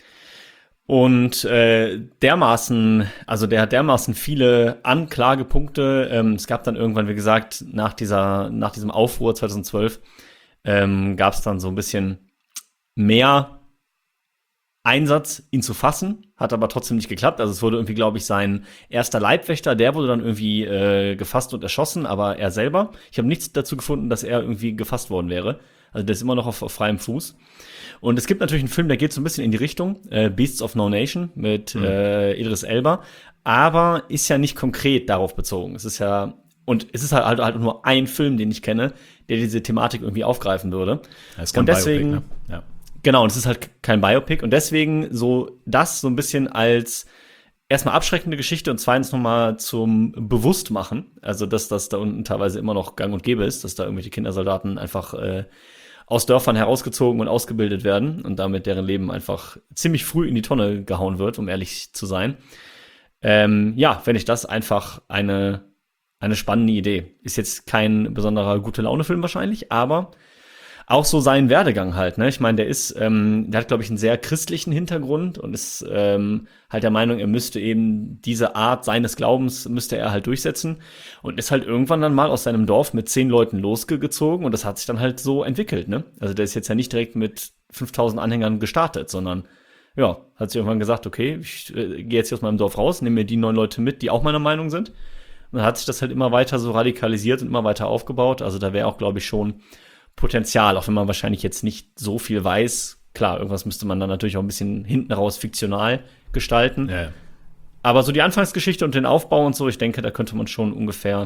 Speaker 6: Und der hat dermaßen viele Anklagepunkte. Es gab dann irgendwann, wie gesagt, nach diesem Aufruhr 2012, gab es dann so ein bisschen mehr Einsatz, ihn zu fassen. Hat aber trotzdem nicht geklappt. Also es wurde irgendwie, glaube ich, sein erster Leibwächter, der wurde dann irgendwie gefasst und erschossen, aber er selber. Ich habe nichts dazu gefunden, dass er irgendwie gefasst worden wäre. Also der ist immer noch auf freiem Fuß. Und es gibt natürlich einen Film, der geht so ein bisschen in die Richtung, Beasts of No Nation mit Idris Elba, aber ist ja nicht konkret darauf bezogen. Es ist halt nur ein Film, den ich kenne, der diese Thematik irgendwie aufgreifen würde.
Speaker 1: Das ist kein
Speaker 6: und deswegen,
Speaker 1: Biopic, ne? Ja.
Speaker 6: Genau, und es ist halt kein Biopic und deswegen so ein bisschen als erstmal abschreckende Geschichte und zweitens nochmal zum Bewusstmachen, also dass das da unten teilweise immer noch gang und gäbe ist, dass da irgendwelche Kindersoldaten einfach aus Dörfern herausgezogen und ausgebildet werden und damit deren Leben einfach ziemlich früh in die Tonne gehauen wird, um ehrlich zu sein. Fände ich das einfach eine spannende Idee. Ist jetzt kein besonderer Gute-Laune-Film wahrscheinlich, aber auch so seinen Werdegang halt, ne? Ich meine, der hat, glaube ich, einen sehr christlichen Hintergrund und ist halt der Meinung, er müsste eben diese Art seines Glaubens müsste er halt durchsetzen und ist halt irgendwann dann mal aus seinem Dorf mit 10 Leuten losgezogen und das hat sich dann halt so entwickelt, ne? Also der ist jetzt ja nicht direkt mit 5000 Anhängern gestartet, sondern ja, hat sich irgendwann gesagt, okay, ich gehe jetzt hier aus meinem Dorf raus, nehme mir die 9 Leute mit, die auch meiner Meinung sind. Und dann hat sich das halt immer weiter so radikalisiert und immer weiter aufgebaut. Also da wäre auch, glaube ich, schon Potenzial, auch wenn man wahrscheinlich jetzt nicht so viel weiß. Klar, irgendwas müsste man dann natürlich auch ein bisschen hinten raus fiktional gestalten.
Speaker 1: Ja.
Speaker 6: Aber so die Anfangsgeschichte und den Aufbau und so, ich denke, da könnte man schon ungefähr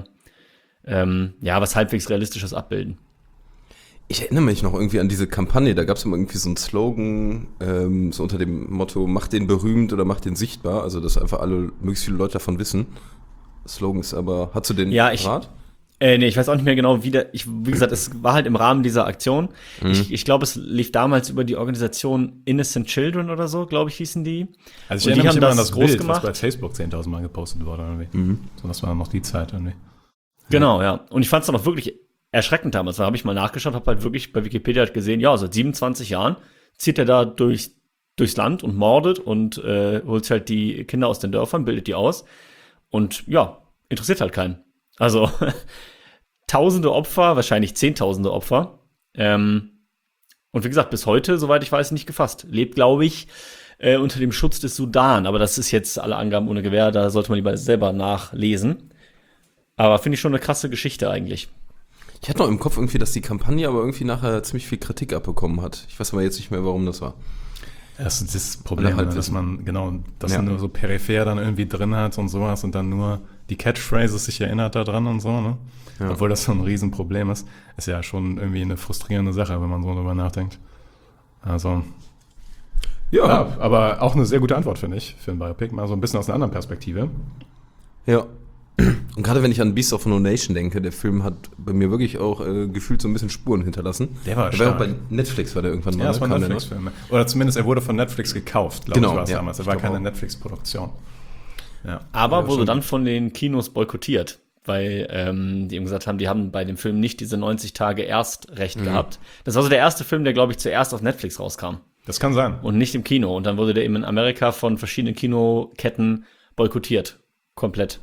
Speaker 6: was halbwegs Realistisches abbilden.
Speaker 5: Ich erinnere mich noch irgendwie an diese Kampagne, da gab es immer irgendwie so einen Slogan, so unter dem Motto, mach den berühmt oder mach den sichtbar, also dass einfach möglichst viele Leute davon wissen. Slogan ist aber, hast du den
Speaker 6: Ja,
Speaker 5: parat?
Speaker 6: Nee, ich weiß auch nicht mehr genau, wie gesagt, es war halt im Rahmen dieser Aktion. Ich glaube, es lief damals über die Organisation Innocent Children oder so, glaube ich, hießen die.
Speaker 1: Also ich erinnere mich immer an das Bild, was bei Facebook 10.000 Mal gepostet wurde irgendwie. So, das war noch die Zeit irgendwie.
Speaker 6: Genau, ja. Und ich fand es dann auch wirklich erschreckend damals. Da habe ich mal nachgeschaut, habe halt wirklich bei Wikipedia halt gesehen, ja, seit 27 Jahren zieht er da durchs Land und mordet und holt halt die Kinder aus den Dörfern, bildet die aus. Und ja, interessiert halt keinen. Also tausende Opfer, wahrscheinlich zehntausende Opfer. Und wie gesagt, bis heute, soweit ich weiß, nicht gefasst. Lebt, glaube ich, unter dem Schutz des Sudan. Aber das ist jetzt alle Angaben ohne Gewähr, da sollte man lieber selber nachlesen. Aber finde ich schon eine krasse Geschichte eigentlich.
Speaker 5: Ich hatte noch im Kopf irgendwie, dass die Kampagne aber irgendwie nachher ziemlich viel Kritik abbekommen hat. Ich weiß aber jetzt nicht mehr, warum das war.
Speaker 1: Das ist das Problem, halt, dass man nur so peripher dann irgendwie drin hat und sowas und dann nur die Catchphrases sich erinnert daran und so, ne? Ja. Obwohl das so ein Riesenproblem ist. Ist ja schon irgendwie eine frustrierende Sache, wenn man so drüber nachdenkt. Also. Ja, aber auch eine sehr gute Antwort, finde ich, für ein Biopic. Mal so ein bisschen aus einer anderen Perspektive.
Speaker 5: Ja. Und gerade wenn ich an Beasts of No Nation denke, der Film hat bei mir wirklich auch gefühlt so ein bisschen Spuren hinterlassen.
Speaker 1: Der war stark.
Speaker 5: Auch bei Netflix war der irgendwann mal.
Speaker 1: Ja, das war ein Netflix-Film. Oder zumindest er wurde von Netflix gekauft, glaube ich, war es damals. Er war keine Netflix-Produktion. Ja.
Speaker 6: Aber wurde dann von den Kinos boykottiert, weil die eben gesagt haben, die haben bei dem Film nicht diese 90 Tage Erstrecht gehabt. Das war so der erste Film, der, glaube ich, zuerst auf Netflix rauskam.
Speaker 1: Das kann sein.
Speaker 6: Und nicht im Kino. Und dann wurde der eben in Amerika von verschiedenen Kinoketten boykottiert. Komplett.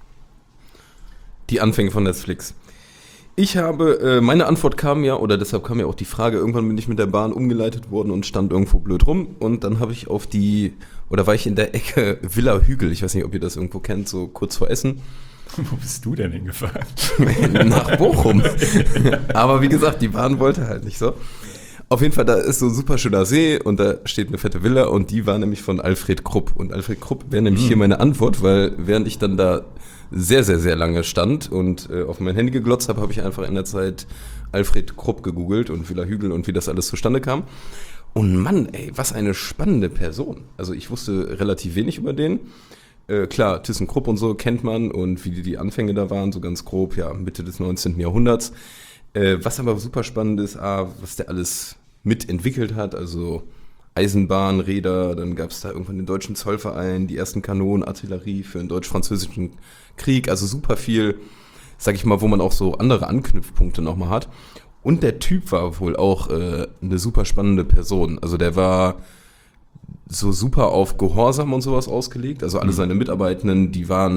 Speaker 5: Die Anfänge von Netflix. Ich habe, meine Antwort kam ja, oder deshalb kam ja auch die Frage, irgendwann bin ich mit der Bahn umgeleitet worden und stand irgendwo blöd rum und dann habe ich war ich in der Ecke Villa Hügel, ich weiß nicht, ob ihr das irgendwo kennt, so kurz vor Essen.
Speaker 1: Wo bist du denn hingefahren?
Speaker 5: Nach Bochum. Aber wie gesagt, die Bahn wollte halt nicht so. Auf jeden Fall, da ist so ein super schöner See und da steht eine fette Villa und die war nämlich von Alfred Krupp. Und Alfred Krupp wäre nämlich hier meine Antwort, weil während ich dann da sehr, sehr, sehr lange stand und auf mein Handy geglotzt habe ich einfach in der Zeit Alfred Krupp gegoogelt und Villa Hügel und wie das alles zustande kam. Und Mann, ey, was eine spannende Person. Also ich wusste relativ wenig über den. Klar, ThyssenKrupp und so kennt man und wie die Anfänge da waren, so ganz grob, ja, Mitte des 19. Jahrhunderts. Was aber super spannend ist, was der alles mitentwickelt hat, also Eisenbahn, Räder, dann gab es da irgendwann den Deutschen Zollverein, die ersten Kanonen, Artillerie für den deutsch-französischen Krieg, also super viel, sag ich mal, wo man auch so andere Anknüpfpunkte nochmal hat. Und der Typ war wohl auch eine super spannende Person, also der war so super auf Gehorsam und sowas ausgelegt, also alle seine Mitarbeitenden,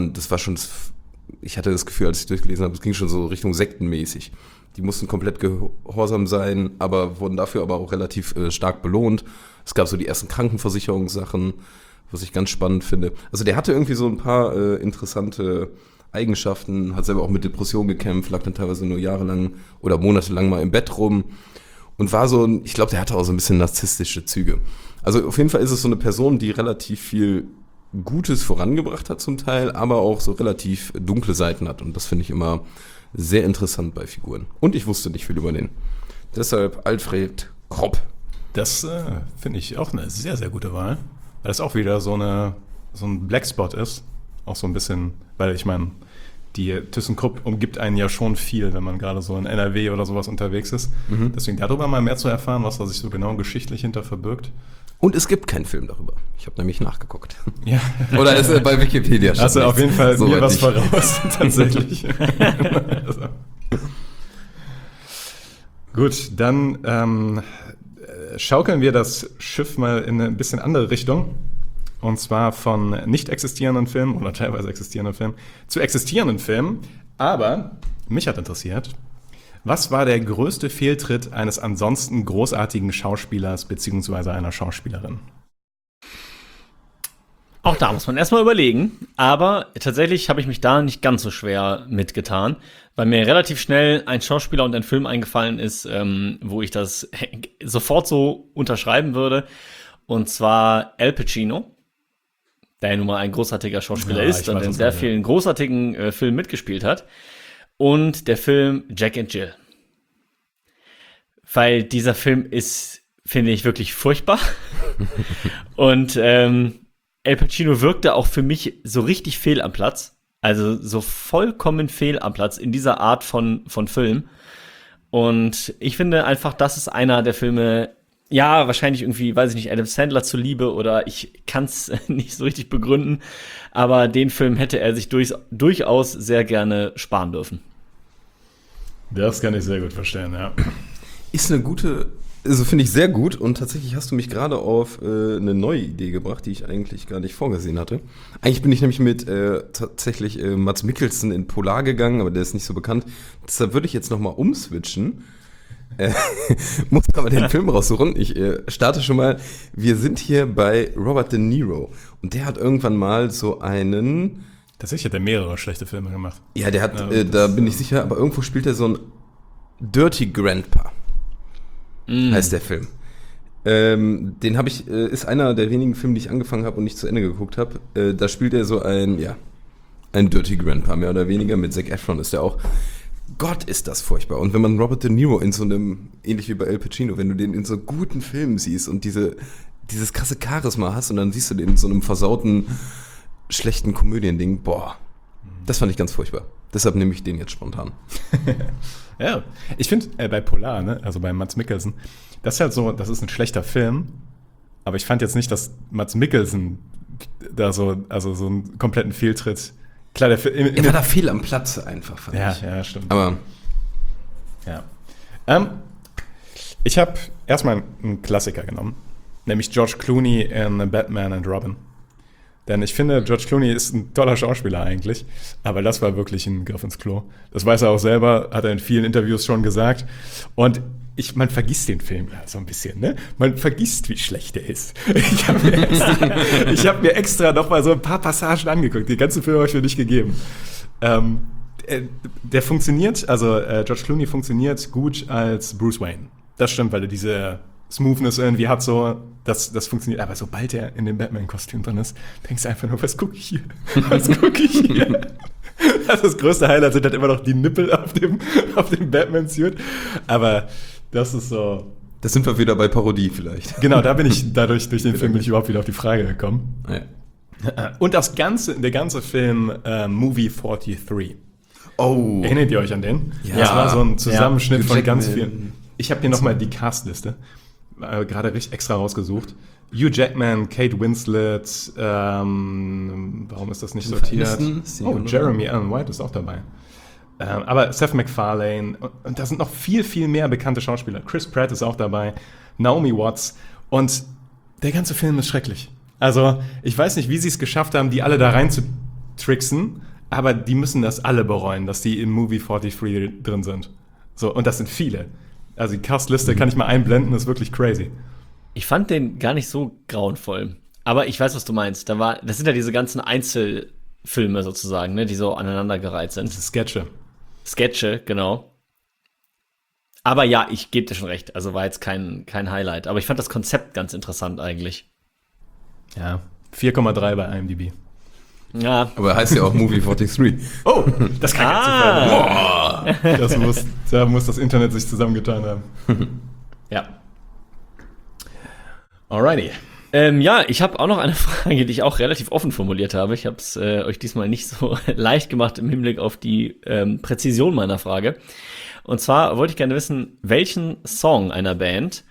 Speaker 5: ich hatte das Gefühl, als ich durchgelesen habe, es ging schon so Richtung sektenmäßig. Die mussten komplett gehorsam sein, aber wurden dafür aber auch relativ stark belohnt. Es gab so die ersten Krankenversicherungssachen, was ich ganz spannend finde. Also der hatte irgendwie so ein paar interessante Eigenschaften, hat selber auch mit Depressionen gekämpft, lag dann teilweise nur jahrelang oder monatelang mal im Bett rum und war so, ich glaube, der hatte auch so ein bisschen narzisstische Züge. Also auf jeden Fall ist es so eine Person, die relativ viel Gutes vorangebracht hat zum Teil, aber auch so relativ dunkle Seiten hat und das finde ich immer sehr interessant bei Figuren. Und ich wusste nicht viel über den. Deshalb Alfred Krupp.
Speaker 1: Das finde ich auch eine sehr, sehr gute Wahl. Weil das auch wieder so ein Blackspot ist. Auch so ein bisschen, weil ich meine, die ThyssenKrupp umgibt einen ja schon viel, wenn man gerade so in NRW oder sowas unterwegs ist. Deswegen darüber mal mehr zu erfahren, was da sich so genau geschichtlich hinter verbirgt.
Speaker 5: Und es gibt keinen Film darüber. Ich habe nämlich nachgeguckt.
Speaker 1: Ja.
Speaker 5: Oder ist er bei Wikipedia schon?
Speaker 1: Also auf jeden Fall
Speaker 5: so
Speaker 1: mir was voraus, tatsächlich. Also. Gut, dann schaukeln wir das Schiff mal in eine ein bisschen andere Richtung. Und zwar von nicht existierenden Filmen oder teilweise existierenden Filmen zu existierenden Filmen. Aber mich hat interessiert, was war der größte Fehltritt eines ansonsten großartigen Schauspielers bzw. einer Schauspielerin?
Speaker 6: Auch da muss man erstmal überlegen, aber tatsächlich habe ich mich da nicht ganz so schwer mitgetan, weil mir relativ schnell ein Schauspieler und ein Film eingefallen ist, wo ich das sofort so unterschreiben würde, und zwar Al Pacino, der ja nun mal ein großartiger Schauspieler ist und in sehr vielen großartigen Filmen mitgespielt hat, und der Film Jack and Jill. Weil dieser Film ist, finde ich, wirklich furchtbar und Al Pacino wirkte auch für mich so richtig fehl am Platz. Also so vollkommen fehl am Platz in dieser Art von Film. Und ich finde einfach, das ist einer der Filme, ja, wahrscheinlich irgendwie, weiß ich nicht, Adam Sandler zuliebe oder ich kann es nicht so richtig begründen, aber den Film hätte er sich durchaus sehr gerne sparen dürfen.
Speaker 1: Das kann ich sehr gut verstehen, ja.
Speaker 5: Ist eine gute, also finde ich sehr gut und tatsächlich hast du mich gerade auf eine neue Idee gebracht, die ich eigentlich gar nicht vorgesehen hatte. Eigentlich bin ich nämlich mit tatsächlich Mads Mikkelsen in Polar gegangen, aber der ist nicht so bekannt. Deshalb würde ich jetzt nochmal umswitchen. Muss aber den Film raussuchen. Ich starte schon mal. Wir sind hier bei Robert De Niro und der hat irgendwann mal so einen...
Speaker 1: Tatsächlich hat er mehrere schlechte Filme gemacht.
Speaker 5: Ja, der hat, da bin ich sicher, aber irgendwo spielt er so ein Dirty Grandpa. Heißt der Film. Den habe ich, ist einer der wenigen Filme, die ich angefangen habe und nicht zu Ende geguckt habe. Da spielt er so ein Dirty Grandpa, mehr oder weniger. Mit Zac Efron ist der auch. Gott, ist das furchtbar. Und wenn man Robert De Niro in so einem, ähnlich wie bei Al Pacino, wenn du den in so guten Filmen siehst und dieses krasse Charisma hast und dann siehst du den in so einem versauten, schlechten Komödiending, boah, das fand ich ganz furchtbar. Deshalb nehme ich den jetzt spontan.
Speaker 1: Ja, ich finde bei Polar, ne, also bei Mads Mikkelsen, das ist halt so, das ist ein schlechter Film, aber ich fand jetzt nicht, dass Mads Mikkelsen da so einen kompletten Fehltritt. Klar, der Film.
Speaker 5: Er war da fehl am Platz einfach, fand ich.
Speaker 1: Ja, stimmt.
Speaker 5: Aber
Speaker 1: ja. Ich habe erstmal einen Klassiker genommen, nämlich George Clooney in Batman and Robin. Denn ich finde, George Clooney ist ein toller Schauspieler eigentlich, aber das war wirklich ein Griff ins Klo. Das weiß er auch selber, hat er in vielen Interviews schon gesagt. Und man vergisst den Film ja so ein bisschen, ne? Man vergisst, wie schlecht der ist. Ich hab mir extra noch mal so ein paar Passagen angeguckt. Den ganzen Film habe ich mir nicht gegeben. Der funktioniert, also George Clooney funktioniert gut als Bruce Wayne. Das stimmt, weil er diese Smoothness irgendwie hat, so, das funktioniert. Aber sobald er in dem Batman-Kostüm drin ist, denkst du einfach nur, was gucke ich hier? Was gucke ich hier? Das größte Highlight sind halt immer noch die Nippel auf dem Batman-Suit. Aber das ist so...
Speaker 5: Da sind wir wieder bei Parodie vielleicht.
Speaker 1: Genau, da bin ich durch den Film bin ich überhaupt wieder auf die Frage gekommen.
Speaker 5: Ja.
Speaker 1: Und der ganze Film Movie 43.
Speaker 5: Oh.
Speaker 1: Erinnert ihr euch an den?
Speaker 5: Ja.
Speaker 1: Das war so ein Zusammenschnitt
Speaker 5: Ja.
Speaker 1: von ganz
Speaker 5: Jackman.
Speaker 1: vielen. Ich habe mir nochmal die Castliste gerade richtig extra rausgesucht. Hugh Jackman, Kate Winslet, warum ist das nicht sortiert? Jeremy Allen White ist auch dabei. Aber Seth MacFarlane und da sind noch viel, viel mehr bekannte Schauspieler. Chris Pratt ist auch dabei, Naomi Watts und der ganze Film ist schrecklich. Also ich weiß nicht, wie sie es geschafft haben, die alle da rein zu tricksen, aber die müssen das alle bereuen, dass die im Movie 43 drin sind. So, und das sind viele. Also die Castliste kann ich mal einblenden, ist wirklich crazy.
Speaker 6: Ich fand den gar nicht so grauenvoll. Aber ich weiß, was du meinst. Das sind ja diese ganzen Einzelfilme sozusagen, ne, die so aneinandergereiht sind.
Speaker 1: Das ist Sketche, genau. Aber ja, ich gebe dir schon recht. Also war jetzt kein Highlight. Aber ich fand das Konzept ganz interessant eigentlich. Ja, 4,3 bei IMDb.
Speaker 6: Ja.
Speaker 5: Aber er heißt ja auch Movie 43.
Speaker 1: Oh, das kann ja Zufall sein. Da muss das Internet sich zusammengetan haben. Ja. Alrighty.
Speaker 6: Ja, ich habe auch noch eine Frage, die ich auch relativ offen formuliert habe. Ich habe es euch diesmal nicht so leicht gemacht im Hinblick auf die Präzision meiner Frage. Und zwar wollte ich gerne wissen, welcher Song einer Band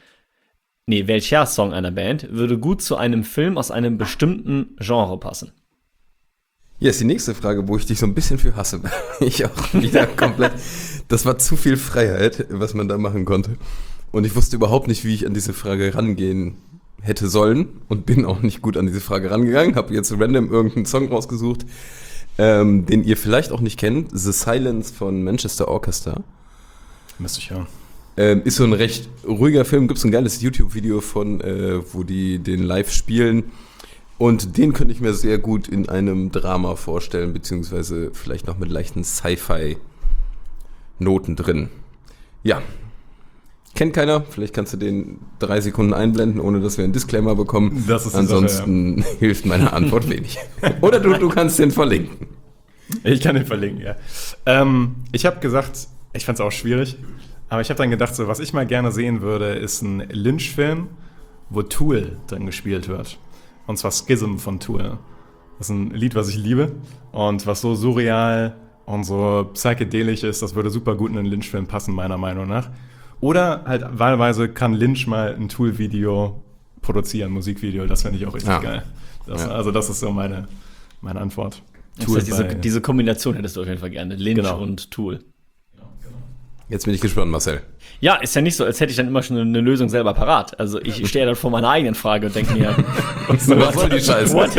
Speaker 6: würde gut zu einem Film aus einem bestimmten Genre passen?
Speaker 5: Ja, ist die nächste Frage, wo ich dich so ein bisschen für hasse. Ich auch wieder komplett. Das war zu viel Freiheit, was man da machen konnte. Und ich wusste überhaupt nicht, wie ich an diese Frage rangehen hätte sollen. Und bin auch nicht gut an diese Frage rangegangen. Habe jetzt random irgendeinen Song rausgesucht, den ihr vielleicht auch nicht kennt. The Silence von Manchester Orchestra.
Speaker 1: Müsste ich hören.
Speaker 5: Ist so ein recht ruhiger Film. Gibt es ein geiles YouTube-Video von, wo die den live spielen. Und den könnte ich mir sehr gut in einem Drama vorstellen, beziehungsweise vielleicht noch mit leichten Sci-Fi-Noten drin. Ja. Kennt keiner, vielleicht kannst du den 3 Sekunden einblenden, ohne dass wir einen Disclaimer bekommen.
Speaker 1: Das ist
Speaker 5: ansonsten Sache, ja. Hilft meine Antwort wenig. Oder du kannst den verlinken.
Speaker 1: Ich kann den verlinken, ja. Ich habe gesagt, ich fand es auch schwierig, aber ich habe dann gedacht, so, was ich mal gerne sehen würde, ist ein Lynch-Film, wo Tool drin gespielt wird. Und zwar Schism von Tool. Das ist ein Lied, was ich liebe und was so surreal und so psychedelisch ist, das würde super gut in einen Lynch-Film passen, meiner Meinung nach. Oder halt wahlweise kann Lynch mal ein Tool-Video produzieren, Musikvideo, das fände ich auch richtig geil. Also das ist so meine Antwort.
Speaker 6: Das heißt, diese Kombination hättest du auf jeden Fall gerne, Lynch und Tool.
Speaker 5: Jetzt bin ich gespannt, Marcel.
Speaker 6: Ja, ist ja nicht so, als hätte ich dann immer schon eine Lösung selber parat. Also ich stehe dann vor meiner eigenen Frage und denke mir,
Speaker 5: was soll die Scheiße?
Speaker 6: What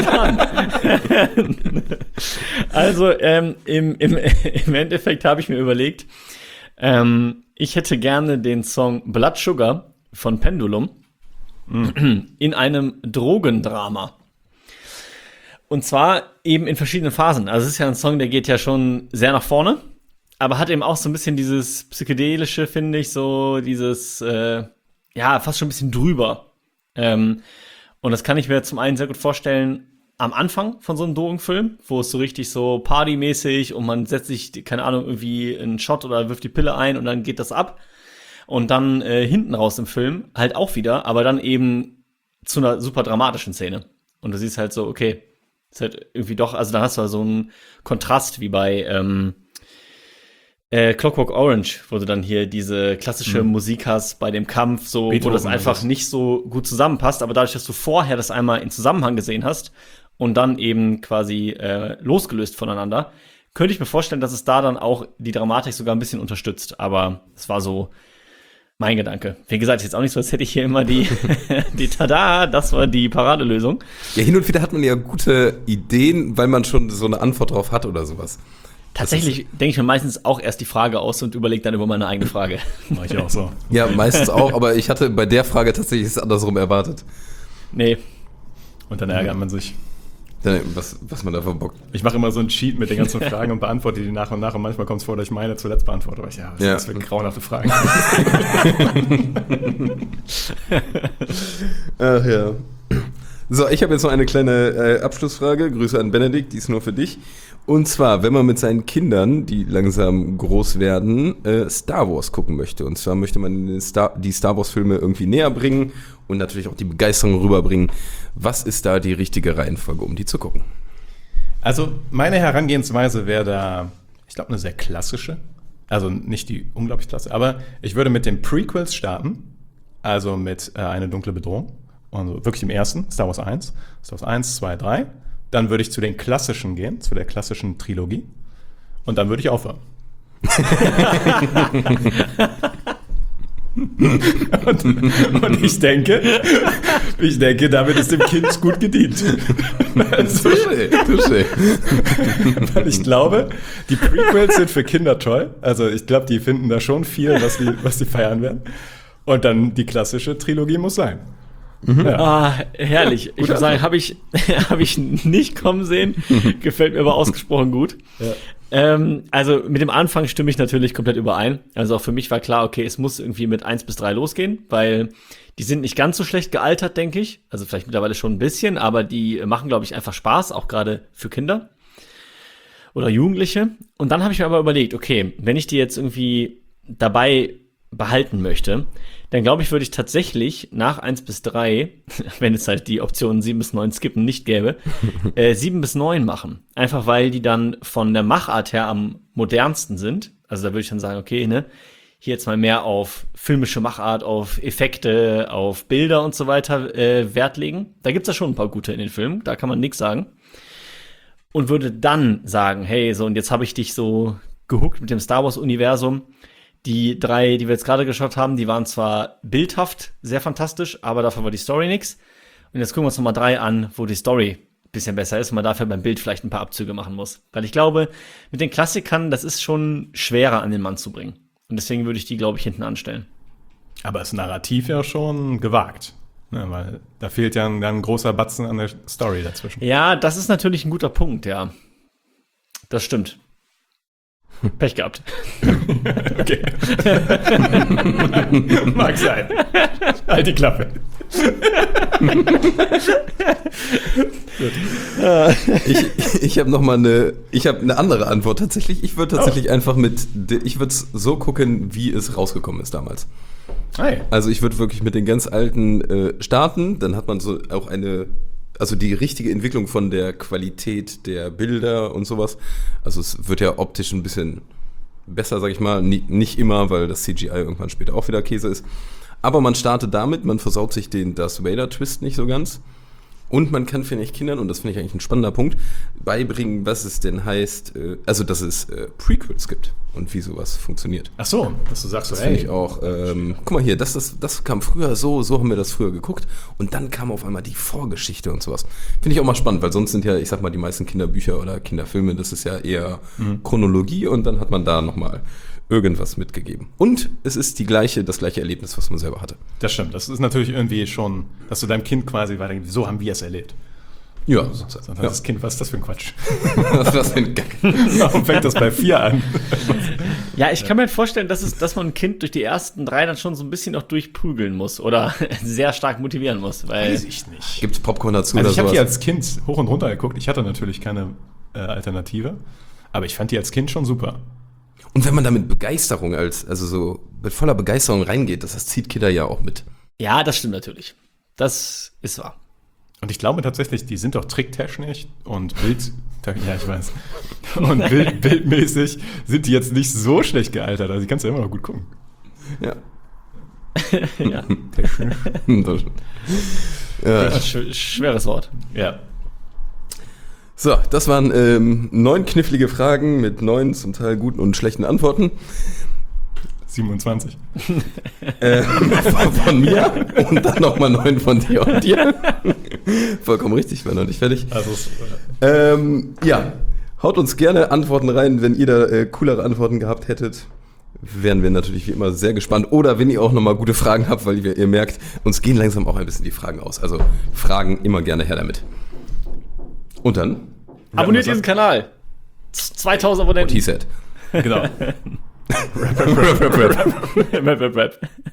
Speaker 6: have I done? Also im Endeffekt habe ich mir überlegt, ich hätte gerne den Song Blood Sugar von Pendulum in einem Drogendrama. Und zwar eben in verschiedenen Phasen. Also es ist ja ein Song, der geht ja schon sehr nach vorne, aber hat eben auch so ein bisschen dieses Psychedelische, finde ich, so dieses, fast schon ein bisschen drüber. Und das kann ich mir zum einen sehr gut vorstellen am Anfang von so einem Drogenfilm, wo es so richtig so partymäßig und man setzt sich, keine Ahnung, irgendwie einen Shot oder wirft die Pille ein und dann geht das ab. Und dann hinten raus im Film halt auch wieder, aber dann eben zu einer super dramatischen Szene. Und du siehst halt so, okay, ist halt irgendwie doch, also da hast du halt so einen Kontrast wie bei Clockwork Orange, wo du dann hier diese klassische Musik hast bei dem Kampf, so Beethoven, wo das einfach nicht so gut zusammenpasst, aber dadurch, dass du vorher das einmal in Zusammenhang gesehen hast und dann eben quasi losgelöst voneinander, könnte ich mir vorstellen, dass es da dann auch die Dramatik sogar ein bisschen unterstützt. Aber es war so mein Gedanke. Wie gesagt, ist jetzt auch nicht so, als hätte ich hier immer die Tada, das war die Paradelösung.
Speaker 5: Ja, hin und wieder hat man ja gute Ideen, weil man schon so eine Antwort drauf hat oder sowas.
Speaker 6: Tatsächlich denke ich mir meistens auch erst die Frage aus und überlege dann über meine eigene Frage.
Speaker 1: Mach ich auch so.
Speaker 5: Ja, meistens auch, aber ich hatte bei der Frage tatsächlich es andersrum erwartet.
Speaker 6: Nee.
Speaker 1: Und dann ärgert man sich.
Speaker 5: Was man da verbockt.
Speaker 1: Ich mache immer so einen Cheat mit den ganzen Fragen und beantworte die nach und nach und manchmal kommt es vor, dass ich meine zuletzt beantworte. Aber was ist das für grauenhafte Fragen?
Speaker 5: Ach ja. So, ich habe jetzt noch eine kleine Abschlussfrage. Grüße an Benedikt, die ist nur für dich. Und zwar, wenn man mit seinen Kindern, die langsam groß werden, Star Wars gucken möchte. Und zwar möchte man die Star Wars Filme irgendwie näher bringen und natürlich auch die Begeisterung rüberbringen. Was ist da die richtige Reihenfolge, um die zu gucken?
Speaker 1: Also meine Herangehensweise wäre da, ich glaube, eine sehr klassische. Also nicht die unglaublich klasse, aber ich würde mit den Prequels starten. Also mit Eine dunkle Bedrohung. Also wirklich im ersten, Star Wars 1. Star Wars 1, 2, 3. Dann würde ich zu den klassischen gehen, zu der klassischen Trilogie. Und dann würde ich aufhören. und ich denke, damit ist dem Kind gut gedient.
Speaker 5: Touché.
Speaker 1: Weil ich glaube, die Prequels sind für Kinder toll. Also ich glaube, die finden da schon viel, was die feiern werden. Und dann die klassische Trilogie muss sein.
Speaker 6: Ja. Ah, herrlich. Ich würde sagen, habe ich nicht kommen sehen. Gefällt mir aber ausgesprochen gut. Ja. Also mit dem Anfang stimme ich natürlich komplett überein. Also auch für mich war klar, okay, es muss irgendwie mit 1 bis 3 losgehen, weil die sind nicht ganz so schlecht gealtert, denke ich. Also vielleicht mittlerweile schon ein bisschen, aber die machen, glaube ich, einfach Spaß, auch gerade für Kinder oder Jugendliche. Und dann habe ich mir aber überlegt, okay, wenn ich die jetzt irgendwie dabei behalten möchte, dann glaube ich, würde ich tatsächlich nach 1 bis 3, wenn es halt die Optionen 7 bis 9 skippen nicht gäbe, 7 bis 9 machen. Einfach weil die dann von der Machart her am modernsten sind. Also da würde ich dann sagen, okay, ne, hier jetzt mal mehr auf filmische Machart, auf Effekte, auf Bilder und so weiter Wert legen. Da gibt's ja schon ein paar gute in den Filmen, da kann man nichts sagen. Und würde dann sagen, hey, so und jetzt habe ich dich so gehuckt mit dem Star Wars-Universum. Die 3, die wir jetzt gerade geschaut haben, die waren zwar bildhaft sehr fantastisch, aber dafür war die Story nix. Und jetzt gucken wir uns nochmal 3 an, wo die Story ein bisschen besser ist und man dafür beim Bild vielleicht ein paar Abzüge machen muss. Weil ich glaube, mit den Klassikern, das ist schon schwerer an den Mann zu bringen. Und deswegen würde ich die, glaube ich, hinten anstellen.
Speaker 1: Aber das Narrativ ja schon gewagt. Ne, weil da fehlt ja ein großer Batzen an der Story dazwischen.
Speaker 6: Ja, das ist natürlich ein guter Punkt, ja. Das stimmt. Pech gehabt.
Speaker 1: Okay. Mag sein. Halt die Klappe.
Speaker 5: Ich habe noch mal eine andere Antwort tatsächlich. Ich würde tatsächlich ich würde es so gucken, wie es rausgekommen ist damals.
Speaker 1: Hey.
Speaker 5: Also ich würde wirklich mit den ganz alten starten, dann hat man so auch also die richtige Entwicklung von der Qualität der Bilder und sowas. Also es wird ja optisch ein bisschen besser, sag ich mal. Nicht immer, weil das CGI irgendwann später auch wieder Käse ist. Aber man startet damit, man versaut sich den Darth Vader-Twist nicht so ganz. Und man kann, finde ich, Kindern, und das finde ich eigentlich ein spannender Punkt, beibringen, was es denn heißt, also dass es Prequels gibt und wie sowas funktioniert.
Speaker 1: Ach so, dass du sagst,
Speaker 5: Das finde ich auch, guck mal hier, das kam früher so haben wir das früher geguckt und dann kam auf einmal die Vorgeschichte und sowas. Finde ich auch mal spannend, weil sonst sind ja, ich sag mal, die meisten Kinderbücher oder Kinderfilme, das ist ja eher Chronologie und dann hat man da nochmal irgendwas mitgegeben. Und es ist das gleiche Erlebnis, was man selber hatte.
Speaker 1: Das stimmt, das ist natürlich irgendwie schon, dass du deinem Kind quasi weitergibst, so haben wir es erlebt.
Speaker 5: Ja.
Speaker 1: Dann hat das Kind, was ist das für ein Quatsch?
Speaker 5: Was ist das für ein Gag?
Speaker 1: Warum fängt das bei 4 an?
Speaker 6: Ja, ich kann mir vorstellen, dass man ein Kind durch die ersten 3 dann schon so ein bisschen noch durchprügeln muss oder sehr stark motivieren muss. Weil
Speaker 1: Weiß ich nicht.
Speaker 5: Gibt's Popcorn dazu
Speaker 1: Also
Speaker 5: oder
Speaker 1: ich habe
Speaker 5: sowas?
Speaker 1: die als Kind hoch und runter geguckt. Ich hatte natürlich keine Alternative, aber ich fand die als Kind schon super.
Speaker 5: Und wenn man da mit Begeisterung also so mit voller Begeisterung reingeht, das zieht Kinder ja auch mit.
Speaker 6: ja, das stimmt natürlich. Das ist wahr.
Speaker 1: Und ich glaube tatsächlich, die sind doch tricktechnisch und ja, ich weiß. Und bildmäßig sind die jetzt nicht so schlecht gealtert. Also die kannst du ja immer noch gut gucken.
Speaker 5: Ja.
Speaker 6: Ja.
Speaker 1: Technisch.
Speaker 5: Ja.
Speaker 6: Schweres Wort.
Speaker 1: Ja.
Speaker 5: So, das waren 9 knifflige Fragen mit 9 zum Teil guten und schlechten Antworten
Speaker 1: 27.
Speaker 5: Von mir und dann nochmal 9 von dir und dir. Vollkommen richtig, wir noch nicht fertig.
Speaker 1: Also
Speaker 5: Ja, haut uns gerne Antworten rein, wenn ihr da coolere Antworten gehabt hättet. Wären wir natürlich wie immer sehr gespannt. Oder wenn ihr auch nochmal gute Fragen habt, weil ihr merkt, uns gehen langsam auch ein bisschen die Fragen aus. Also Fragen immer gerne her damit. Und dann?
Speaker 6: Abonniert diesen Kanal. 2000
Speaker 5: What
Speaker 6: Abonnenten.
Speaker 5: he said.
Speaker 1: genau.
Speaker 6: Rap.